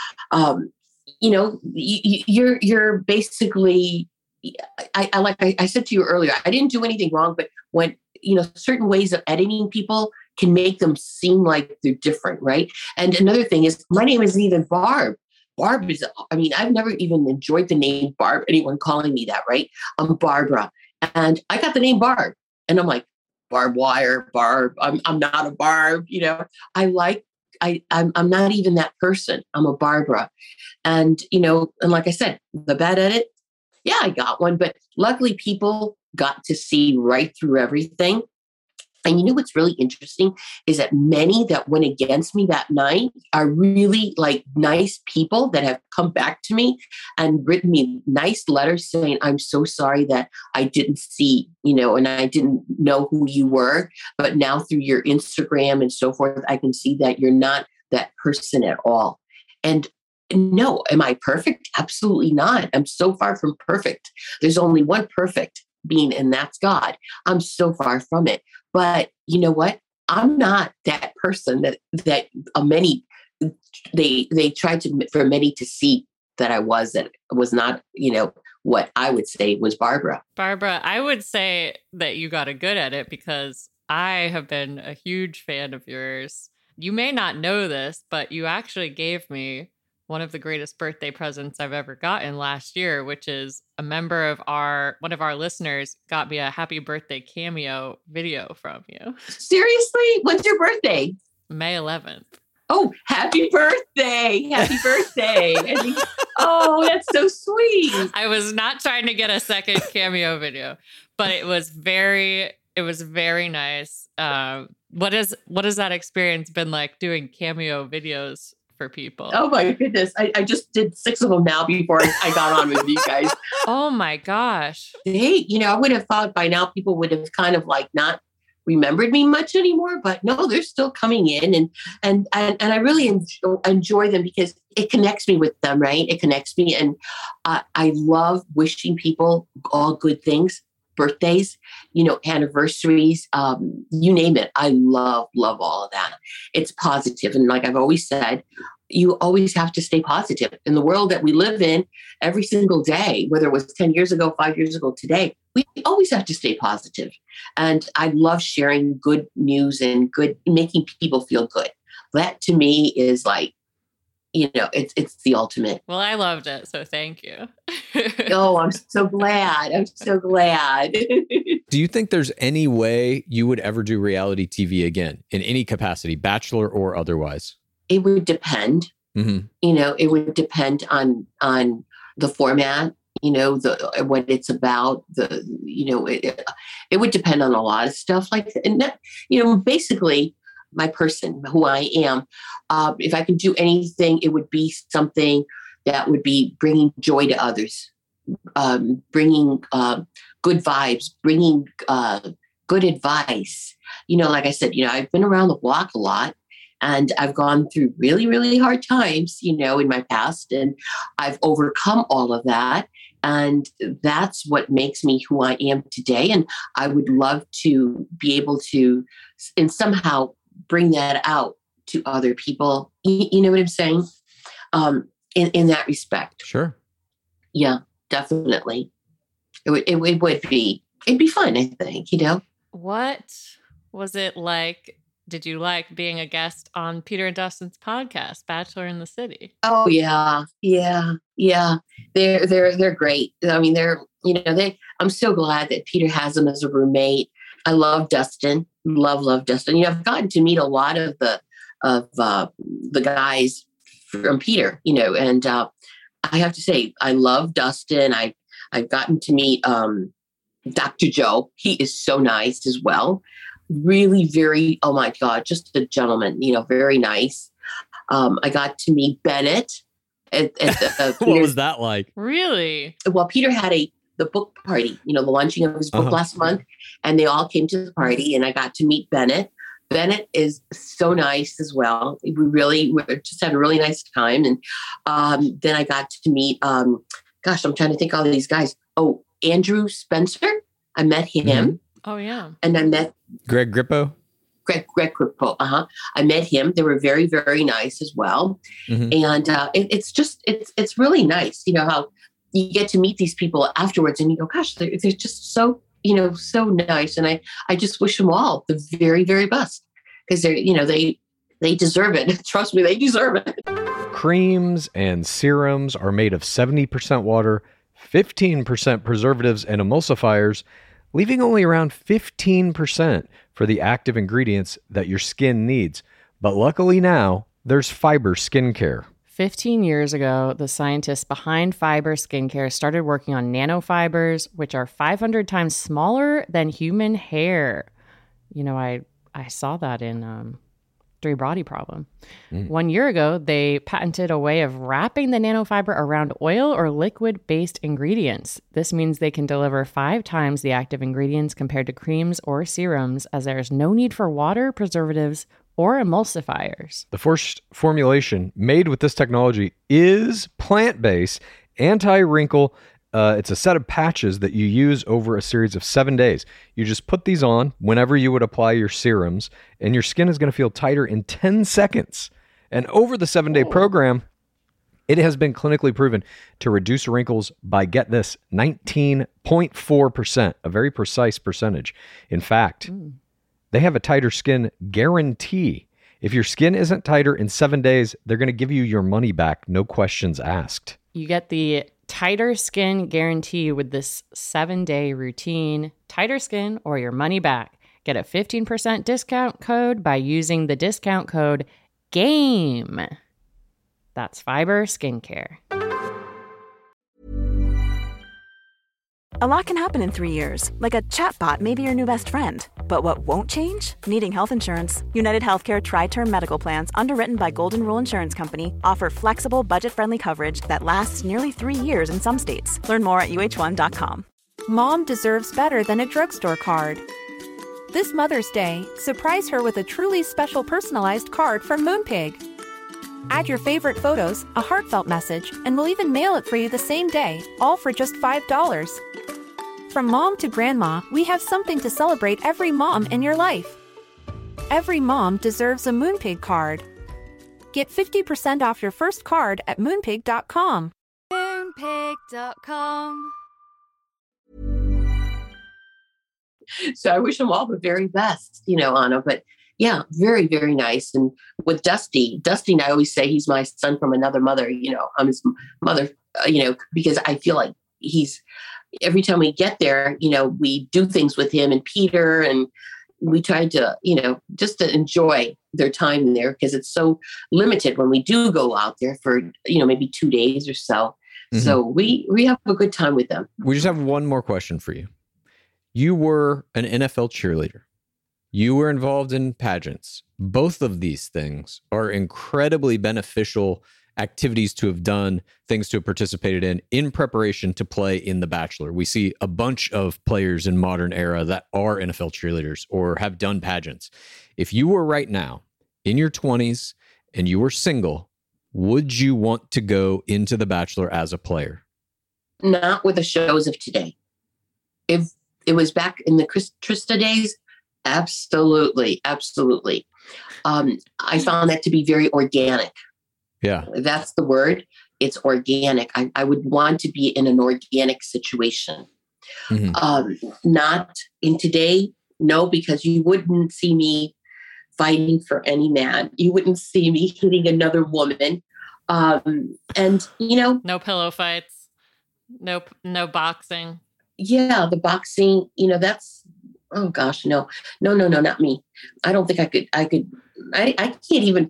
you're basically, I said to you earlier, I didn't do anything wrong, but when, certain ways of editing people can make them seem like they're different, right? And another thing is, my name isn't even Barb. Barb is, I've never even enjoyed the name Barb, anyone calling me that, right? I'm Barbara. And I got the name Barb. And I'm like, barbed wire, Barb. I'm not a Barb, I'm not even that person. I'm a Barbara. And, and like I said, the bad edit, yeah, I got one. But luckily people got to see right through everything. And you know what's really interesting is that many that went against me that night are really like nice people that have come back to me and written me nice letters saying, I'm so sorry that I didn't see, and I didn't know who you were. But now through your Instagram and so forth, I can see that you're not that person at all. And no, am I perfect? Absolutely not. I'm so far from perfect. There's only one perfect being, and that's God. I'm so far from it. But you know what? I'm not that person that many, they tried for many to see that I was, that was not, what I would say was Barbara. Barbara, I would say that you got good at it because I have been a huge fan of yours. You may not know this, but you actually gave me one of the greatest birthday presents I've ever gotten last year, which is one of our listeners got me a happy birthday cameo video from you. Seriously? When's your birthday? May 11th. Oh, happy birthday. Happy birthday. Oh, that's so sweet. I was not trying to get a second cameo video, but it was very nice. What has that experience been like doing cameo videos for people? Oh my goodness. I just did 6 of them now before I got on with you guys. Oh my gosh. Hey, I would have thought by now people would have kind of like not remembered me much anymore, but no, they're still coming in and I really enjoy them because it connects me with them, right? It connects me. And I love wishing people all good things, birthdays, anniversaries, you name it. I love all of that. It's positive. And like I've always said, you always have to stay positive in the world that we live in every single day, whether it was 10 years ago, 5 years ago, today, we always have to stay positive. And I love sharing good news and making people feel good. That to me is like, it's the ultimate. Well, I loved it. So thank you. Oh, I'm so glad. I'm so glad. Do you think there's any way you would ever do reality TV again in any capacity, Bachelor or otherwise? It would depend. Mm-hmm. It would depend on the format, what it's about, it would depend on a lot of stuff like that. And that, basically my person, who I am, if I could do anything, it would be something that would be bringing joy to others, bringing good vibes, bringing good advice. Like I said, I've been around the block a lot. And I've gone through really, really hard times, in my past, and I've overcome all of that. And that's what makes me who I am today. And I would love to be able to, and somehow bring that out to other people. You know what I'm saying? In that respect. Sure. Yeah, definitely. It'd be fun, I think, What was it like? Did you like being a guest on Peter and Dustin's podcast, Bachelor in the City? Oh yeah. They're great. I mean, I'm so glad that Peter has them as a roommate. I love Dustin. Love Dustin. I've gotten to meet a lot of the guys from Peter, and I have to say, I love Dustin. I've gotten to meet Dr. Joe. He is so nice as well. Really very, oh my God, just a gentleman, very nice. I got to meet Bennett at what was that like? Really? Well, Peter had the book party, the launching of his book last month, and they all came to the party, and I got to meet Bennett. Bennett is so nice as well. We just had a really nice time. And then I got to meet, I'm trying to think of all these guys. Oh, Andrew Spencer. I met him. Mm-hmm. Oh, yeah. And I met Greg Grippo. Greg Grippo. I met him. They were very, very nice as well. Mm-hmm. And it's really nice, how you get to meet these people afterwards and you go, gosh, they're just so, so nice. And I just wish them all the very, very best because they deserve it. Trust me, they deserve it. Creams and serums are made of 70% water, 15% preservatives and emulsifiers, leaving only around 15% for the active ingredients that your skin needs. But luckily now, there's Fiber Skincare. 15 years ago, the scientists behind Fiber Skincare started working on nanofibers, which are 500 times smaller than human hair. You know, I saw that in Three Body Problem. 1 year ago, they patented a way of wrapping the nanofiber around oil or liquid-based ingredients. This means they can deliver 5 times the active ingredients compared to creams or serums, as there is no need for water, preservatives, or emulsifiers. The first formulation made with this technology is plant-based, anti-wrinkle. It's a set of patches that you use over a series of 7 days. You just put these on whenever you would apply your serums, and your skin is going to feel tighter in 10 seconds. And over the 7-day program, it has been clinically proven to reduce wrinkles by, get this, 19.4%, a very precise percentage. In fact, they have a tighter skin guarantee. If your skin isn't tighter in 7 days, they're going to give you your money back, no questions asked. You get the tighter skin guarantee with this 7-day routine. Tighter skin or your money back. Get a 15% discount code by using the discount code GAME. That's Fiber Skincare. A lot can happen in 3 years, like a chatbot may be your new best friend. But what won't change? Needing health insurance. United Healthcare Tri-Term Medical Plans, underwritten by Golden Rule Insurance Company, offer flexible, budget-friendly coverage that lasts nearly 3 years in some states. Learn more at uh1.com. Mom deserves better than a drugstore card. This Mother's Day, surprise her with a truly special personalized card from Moonpig. Add your favorite photos, a heartfelt message, and we'll even mail it for you the same day, all for just $5. From mom to grandma, we have something to celebrate every mom in your life. Every mom deserves a Moonpig card. Get 50% off your first card at Moonpig.com. Moonpig.com. So I wish them all the very best, Anna. But yeah, very, very nice. And with Dusty, and I always say he's my son from another mother. I'm his mother, because I feel like every time we get there, we do things with him and Peter, and we try to, just to enjoy their time there, because it's so limited when we do go out there for, maybe 2 days or so. Mm-hmm. So we have a good time with them. We just have one more question for you. You were an NFL cheerleader. You were involved in pageants. Both of these things are incredibly beneficial activities to have done, things to have participated in preparation to play in The Bachelor. We see a bunch of players in modern era that are NFL cheerleaders or have done pageants. If you were right now in your 20s and you were single, would you want to go into The Bachelor as a player? Not with the shows of today. If it was back in the Trista days, absolutely, absolutely. I found that to be very organic. Yeah. That's the word. It's organic. I would want to be in an organic situation. Mm-hmm. Not in today, no, because you wouldn't see me fighting for any man. You wouldn't see me hitting another woman. And, no pillow fights, no boxing. Yeah, the boxing, that's, oh gosh, no, not me. I don't think I can't even,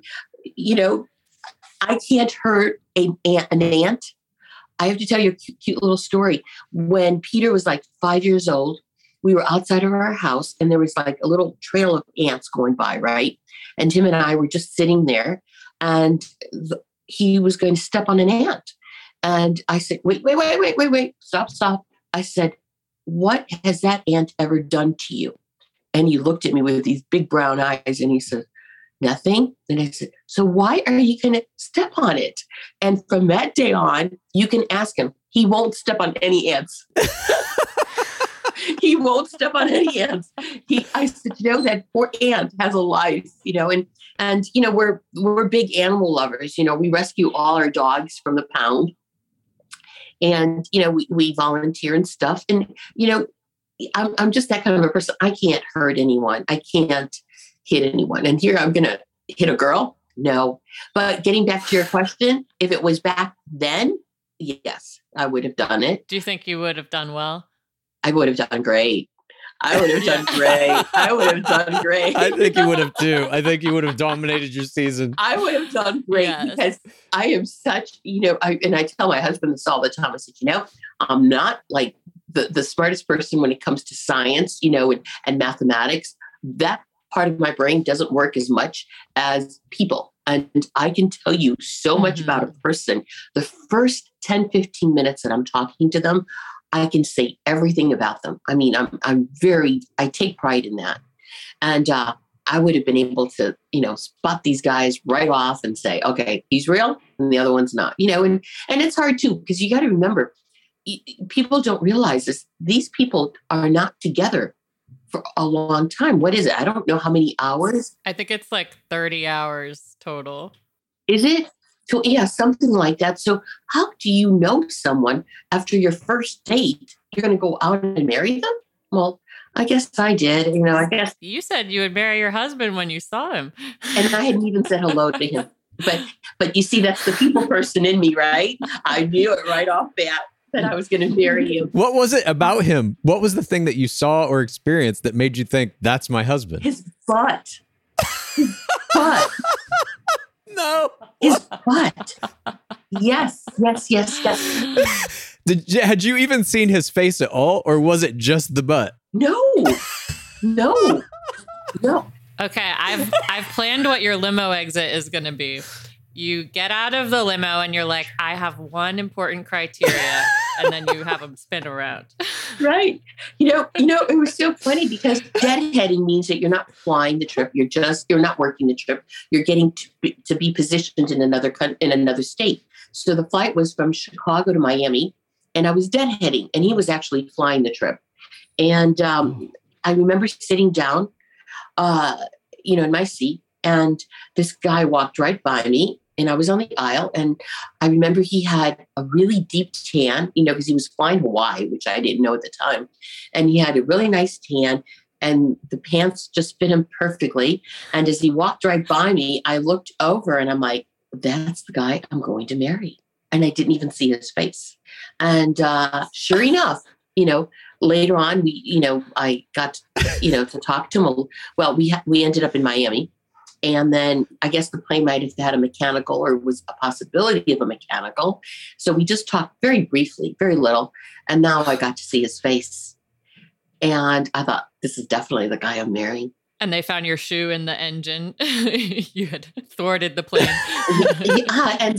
I can't hurt an ant. I have to tell you a cute little story. When Peter was like 5 years old, we were outside of our house and there was like a little trail of ants going by, right? And Tim and I were just sitting there and he was going to step on an ant. And I said, wait, stop. I said, what has that ant ever done to you? And he looked at me with these big brown eyes and he said, nothing. And I said, so why are you going to step on it? And from that day on, you can ask him. He won't step on any ants. He won't step on any ants. I said, that poor ant has a life, and we're big animal lovers. We rescue all our dogs from the pound. And, we volunteer and stuff. And, I'm just that kind of a person. I can't hurt anyone. I can't hit anyone. And here I'm going to hit a girl. No. But getting back to your question, if it was back then, yes, I would have done it. Do you think you would have done well? I would have done great. I would have done great. I would have done great. I think you would have too. I think you would have dominated your season. I would have done great because I am such, and I tell my husband this all the time. I said, I'm not like the smartest person when it comes to science, and mathematics. That part of my brain doesn't work as much as people. And I can tell you so much about a person. The first 10, 15 minutes that I'm talking to them, I can say everything about them. I mean, I take pride in that. And I would have been able to, spot these guys right off and say, okay, he's real and the other one's not, and it's hard too, because you got to remember, people don't realize this. These people are not together for a long time. What is it? I don't know how many hours. I think it's like 30 hours total. Is it? So yeah, something like that. So how do you know someone after your first date? You're going to go out and marry them? Well, I guess I did. I guess you said you would marry your husband when you saw him, and I hadn't even said hello to him. But you see, that's the people person in me, right? I knew it right off bat that I was going to marry him. What was it about him? What was the thing that you saw or experienced that made you think that's my husband? His butt. His butt. No. His butt. Yes. Had you even seen his face at all, or was it just the butt? No. Okay, I've planned what your limo exit is going to be. You get out of the limo and you're like, I have one important criteria, and then you have them spin around. Right. It was so funny because deadheading means that you're not flying the trip. You're not working the trip. You're getting to be positioned in another state. So the flight was from Chicago to Miami, and I was deadheading, and he was actually flying the trip. And I remember sitting down, in my seat, and this guy walked right by me, and I was on the aisle, and I remember he had a really deep tan, because he was flying Hawaii, which I didn't know at the time. And he had a really nice tan, and the pants just fit him perfectly. And as he walked right by me, I looked over and I'm like, that's the guy I'm going to marry. And I didn't even see his face. And sure enough, later on, I got, to talk to him. Well, we ended up in Miami. And then I guess the plane might have had a mechanical, or was a possibility of a mechanical. So we just talked very briefly, very little. And now I got to see his face. And I thought, this is definitely the guy I'm marrying. And they found your shoe in the engine. You had thwarted the plane. Yeah, and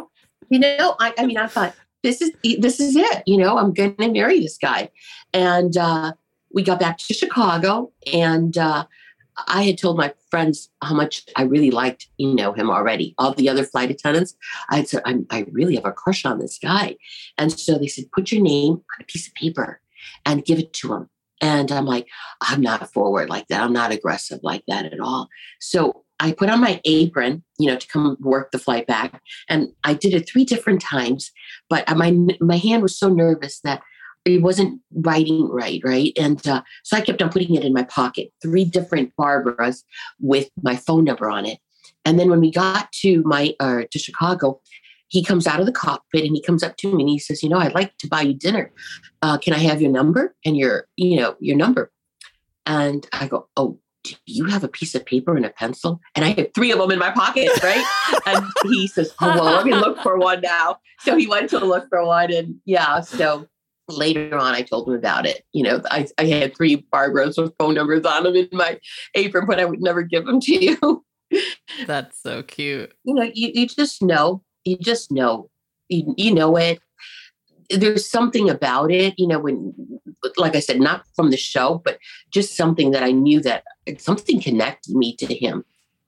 I thought, this is it. I'm going to marry this guy. And we got back to Chicago, and I had told my friends how much I really liked, him already. All the other flight attendants, I had said, I really have a crush on this guy. And so they said, put your name on a piece of paper and give it to him. And I'm like, I'm not forward like that. I'm not aggressive like that at all. So I put on my apron, to come work the flight back. And I did it 3 different times, but my hand was so nervous that it wasn't writing right. And so I kept on putting it in my pocket, 3 different Barbaras with my phone number on it. And then when we got to Chicago, he comes out of the cockpit and he comes up to me and he says, I'd like to buy you dinner. Can I have your number and your number? And I go, oh, do you have a piece of paper and a pencil? And I had 3 of them in my pocket, right? And he says, oh, well, let me look for one now. So he went to look for one. And so later on, I told him about it. I had 3 Barbaras with phone numbers on them in my apron, but I would never give them to you. That's so cute. You just know. You just know. You know it. There's something about it, when, like I said, not from the show, but just something that I knew that something connected me to him,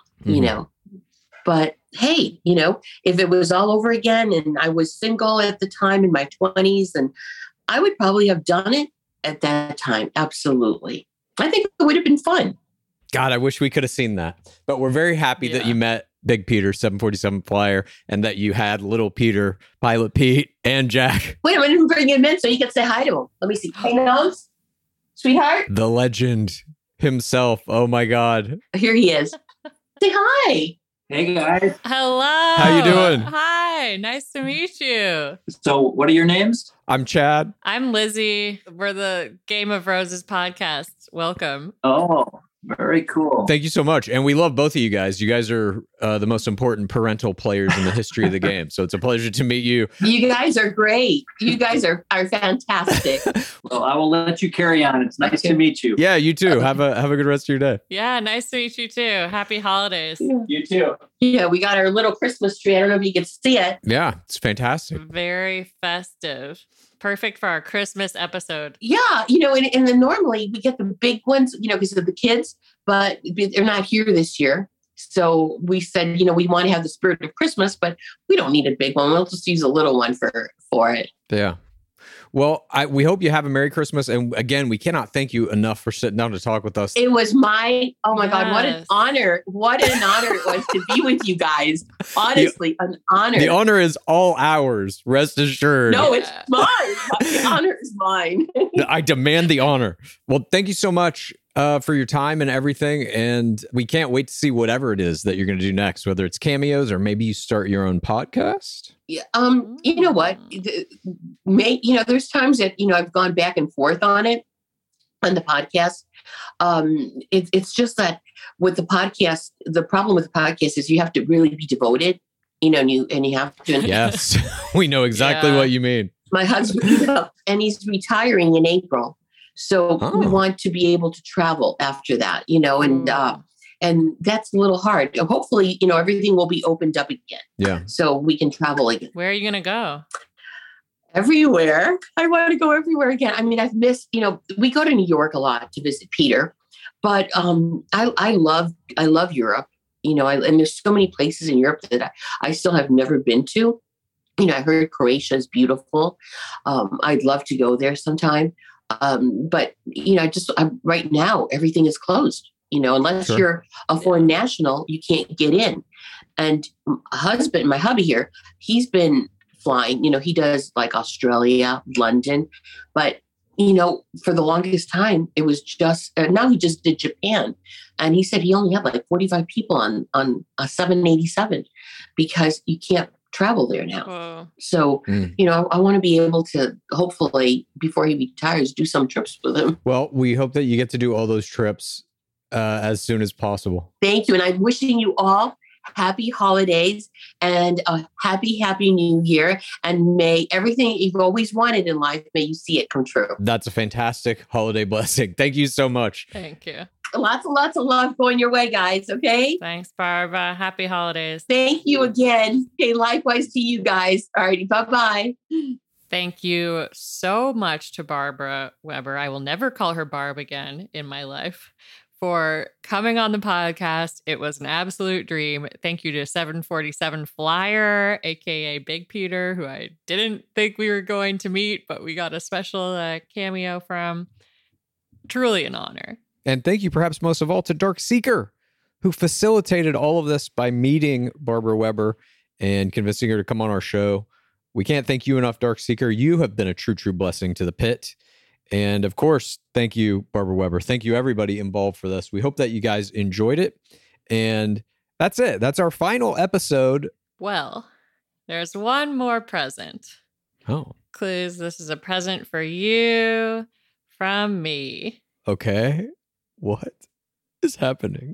But hey, if it was all over again and I was single at the time in my 20s, and I would probably have done it at that time. Absolutely. I think it would have been fun. God, I wish we could have seen that. But we're very happy that you met Big Peter, 747 flyer, and that you had little Peter, Pilot Pete, and Jack. Wait, I didn't bring him in so you could say hi to him. Let me see. Hey, nose, sweetheart. The legend himself. Oh my God. Here he is. Say hi. Hey guys. Hello. How you doing? Hi. Hi, nice to meet you. So what are your names? I'm Chad. I'm Lizzie. We're the Game of Roses podcast. Welcome. Oh, very cool. Thank you so much. And we love both of you guys. You guys are the most important parental players in the history of the game. So it's a pleasure to meet you. You guys are great. You guys are fantastic. Well, I will let you carry on. It's nice to meet you. Yeah, you too. Have a good rest of your day. Yeah, nice to meet you too. Happy holidays. You too. Yeah, we got our little Christmas tree. I don't know if you can see it. Yeah, it's fantastic. Very festive. Perfect for our Christmas episode. Yeah, and then normally we get the big ones, because of the kids, but they're not here this year. So we said, we want to have the spirit of Christmas, but we don't need a big one. We'll just use a little one for it. Yeah. Well, we hope you have a Merry Christmas. And again, we cannot thank you enough for sitting down to talk with us. It was oh my God, what an honor. What an honor it was to be with you guys. Honestly, an honor. The honor is all ours. Rest assured. No, it's mine. The honor is mine. I demand the honor. Well, thank you so much for your time and everything. And we can't wait to see whatever it is that you're going to do next, whether it's cameos or maybe you start your own podcast. Yeah. You know what? There's times that, I've gone back and forth on it, on the podcast. It's just that with the podcast, the problem with the podcast is you have to really be devoted, and you have to. Yes, we know exactly what you mean. My husband, and he's retiring in April. So we want to be able to travel after that, and that's a little hard. Hopefully, everything will be opened up again. Yeah. So we can travel again. Where are you going to go? Everywhere. I want to go everywhere again. I mean, I've missed, we go to New York a lot to visit Peter, but I love Europe, and there's so many places in Europe that I still have never been to. I heard Croatia is beautiful. I'd love to go there sometime. But, right now, everything is closed, unless you're a foreign national, you can't get in. And my hubby here, he's been flying, he does like Australia, London, but, for the longest time, it was just, now he just did Japan. And he said he only had like 45 people on a 787 because you can't travel there now. Whoa. So, I want to be able to hopefully before he retires, do some trips with him. Well, we hope that you get to do all those trips as soon as possible. Thank you. And I'm wishing you all happy holidays and a happy new year. And may everything you've always wanted in life, may you see it come true. That's a fantastic holiday blessing. Thank you so much. Thank you. Lots of love going your way, guys. Okay. Thanks, Barbara. Happy holidays. Thank you again. Okay. Likewise to you guys. All righty. Bye-bye. Thank you so much to Barbara Weber. I will never call her Barb again in my life, for coming on the podcast. It was an absolute dream. Thank you to 747 Flyer, aka Big Peter, who I didn't think we were going to meet, but we got a special cameo from. Truly an honor. And thank you, perhaps most of all, to Dark Seeker, who facilitated all of this by meeting Barbara Weber and convincing her to come on our show. We can't thank you enough, Dark Seeker. You have been a true blessing to the pit. And of course, thank you, Barbara Weber. Thank you, everybody involved for this. We hope that you guys enjoyed it. And that's it. That's our final episode. Well, there's one more present. Oh. Clues, this is a present for you from me. Okay. What is happening?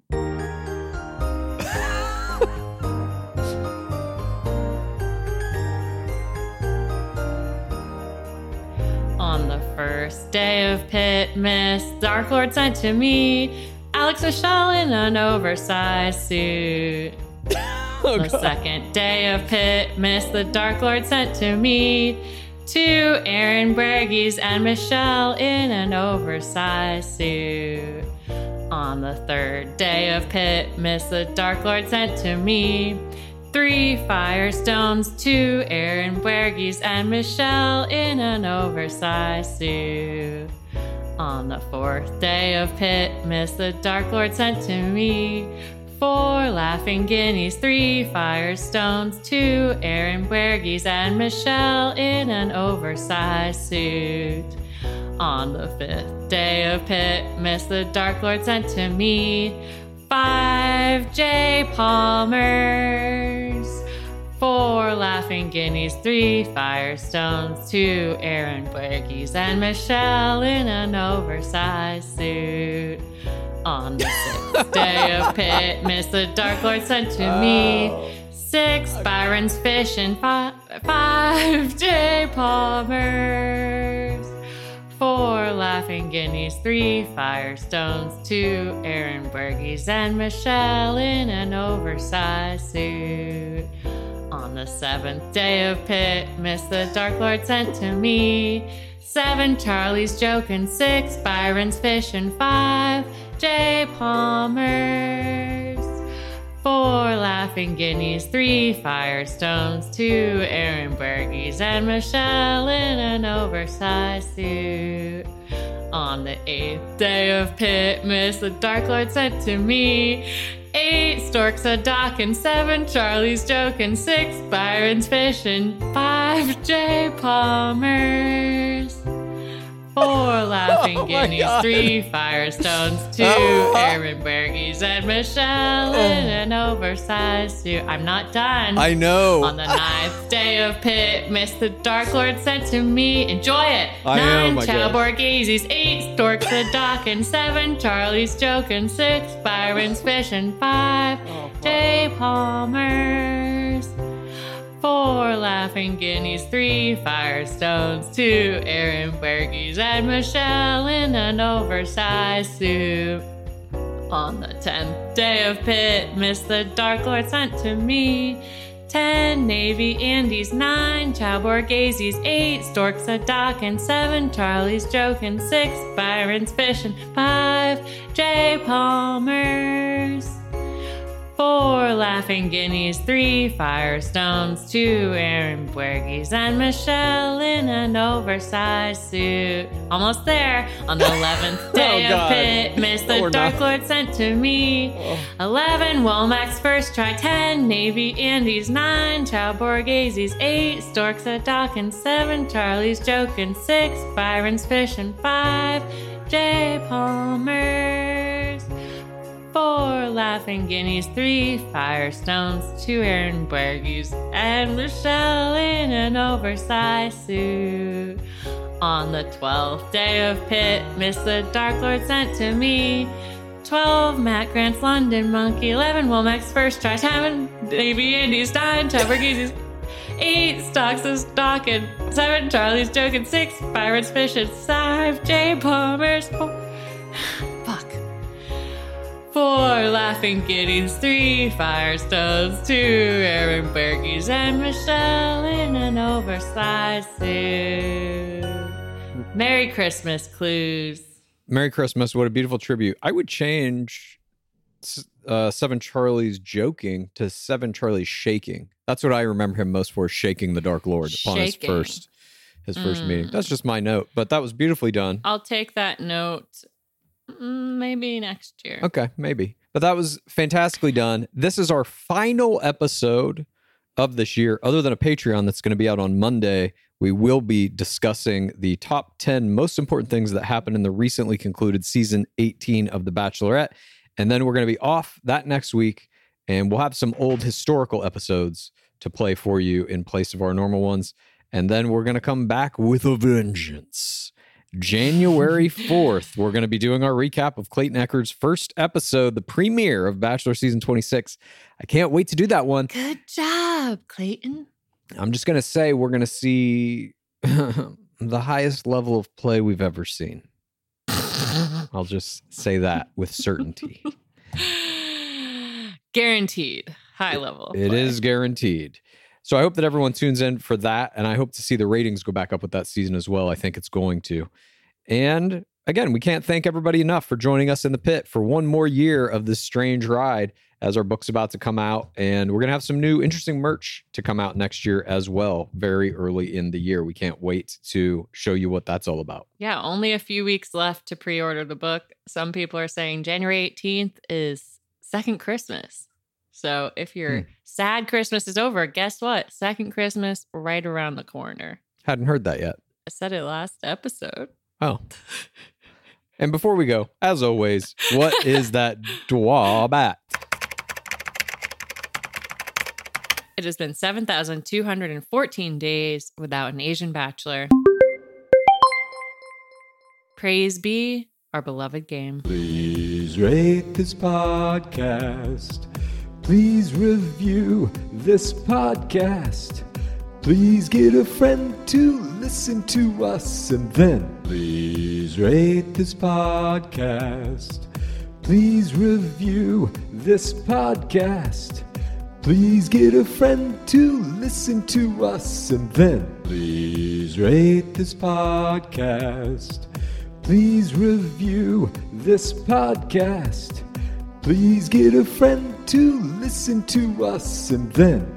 On the first day of Pitmas, Dark Lord sent to me Alex Michelle in an oversized suit. The second day of Pitmas, the Dark Lord sent to me two Aaron Bergies and Michelle in an oversized suit. On the third day of Pitmas, the Dark Lord sent to me 3 Firestones, 2 Aaron Bergies and Michelle in an oversized suit. On the fourth day of Pitmas, the Dark Lord sent to me 4 Laughing Guineas, 3 Firestones, 2 Aaron Bergies and Michelle in an oversized suit. On the fifth day of Pitmas, the Dark Lord sent to me 5 J. Palmers, 4 Laughing Guineas, 3 Firestones, 2 Aaron Bergies, and Michelle in an oversized suit. On the 6th day of Pitmas, the Dark Lord sent to me 6 Byron's Fish and 5 J. Palmers. 4 Laughing Guineas, 3 Firestones, 2 Aaron Bergies, and Michelle in an oversized suit. On the 7th day of Pitmas, the Dark Lord sent to me 7 Charlie's Joke and 6 Byron's Fish and 5 J. Palmers. 4 Laughing Guineas, 3 Firestones, 2 Aaron Bergies, and Michelle in an oversized suit. On the 8th day of Pitmas, the Dark Lord sent to me 8 Storks a Dock and 7 Charlie's Joke and 6 Byron's Fish and 5 J. Palmers. 4 Laughing Guineas, 3 Firestones, 2 Aaron Bergies, and Michelle in an oversized suit. I'm not done. I know. On the 9th day of Pitmas, the Dark Lord sent to me, enjoy it, I 9 am, Chow Borghesies, 8 Storks a Dock, and 7 Charlie's Joke, and 6 Byron's Fish, and 5 J. Palmers. 4 Laughing Guineas, 3 Firestones, 2 Aaron Bergies, and Michelle in an oversized suit. On the 10th day of Pitmas, the Dark Lord sent to me 10 Navy Andes, 9 Chow Borghesies, 8 Storks a Dock, and 7 Charlie's Joke, and 6 Byron's Fish, and 5 J. Palmers. 4 Laughing Guineas, 3 Firestones, 2 Aaron Bergies, and Michelle in an oversized suit. Almost there. On the 11th day of Pitmas, the Dark Lord sent to me 11 Womack's First Try, 10 Navy Andes, 9 Chow Borghesies, 8 Storks a Dock, and 7 Charlie's Joke, and 6 Byron's Fish, and 5 J. Palmers. 4 Laughing Guineas, 3 Firestones, 2 Aaron Bergies, and Michelle in an oversized suit. On the 12th day of Pitmas, the Dark Lord sent to me 12 Matt Grant's London Monkey, 11 Womack's First Try, 10 Navy Andes, 9 Chow Borghesies, 8 Stocks of Stock, and 7 Charlie's Joke, and 6 Byron's Fish, and 5 J. Palmers. 4 Laughing Guineas, 3 Firestones, 2 Aaron Bergies, and Michelle in an oversized suit. Merry Christmas, Clues. Merry Christmas. What a beautiful tribute. I would change 7 Charlie's Joking to 7 Charlie's Shaking. That's what I remember him most for, shaking the Dark Lord upon his first meeting. That's just my note, but that was beautifully done. I'll take that note. Maybe next year. Okay, maybe. But that was fantastically done. This is our final episode of this year. Other than a Patreon that's going to be out on Monday, we will be discussing the top 10 most important things that happened in the recently concluded season 18 of The Bachelorette. And then we're going to be off that next week, and we'll have some old historical episodes to play for you in place of our normal ones. And then we're going to come back with a vengeance. January 4th, we're going to be doing our recap of Clayton Echard's first episode, the premiere of Bachelor Season 26. I can't wait to do that one. Good job, Clayton. I'm just going to say we're going to see the highest level of play we've ever seen. I'll just say that with certainty. Guaranteed. High level. It is guaranteed. So I hope that everyone tunes in for that, and I hope to see the ratings go back up with that season as well. I think it's going to. And again, we can't thank everybody enough for joining us in the pit for one more year of this strange ride as our book's about to come out. And we're going to have some new interesting merch to come out next year as well, very early in the year. We can't wait to show you what that's all about. Yeah, only a few weeks left to pre-order the book. Some people are saying January 18th is second Christmas. So if your sad Christmas is over, guess what? Second Christmas right around the corner. Hadn't heard that yet. I said it last episode. Oh. And before we go, as always, what is that drawback? it has been 7,214 days without an Asian bachelor. Praise be our beloved game. Please rate this podcast. Please review this podcast. Please get a friend to listen to us, and then please rate this podcast. Please review this podcast. Please get a friend to listen to us, and then please rate this podcast. Please review this podcast. Please get a friend to listen to us, and then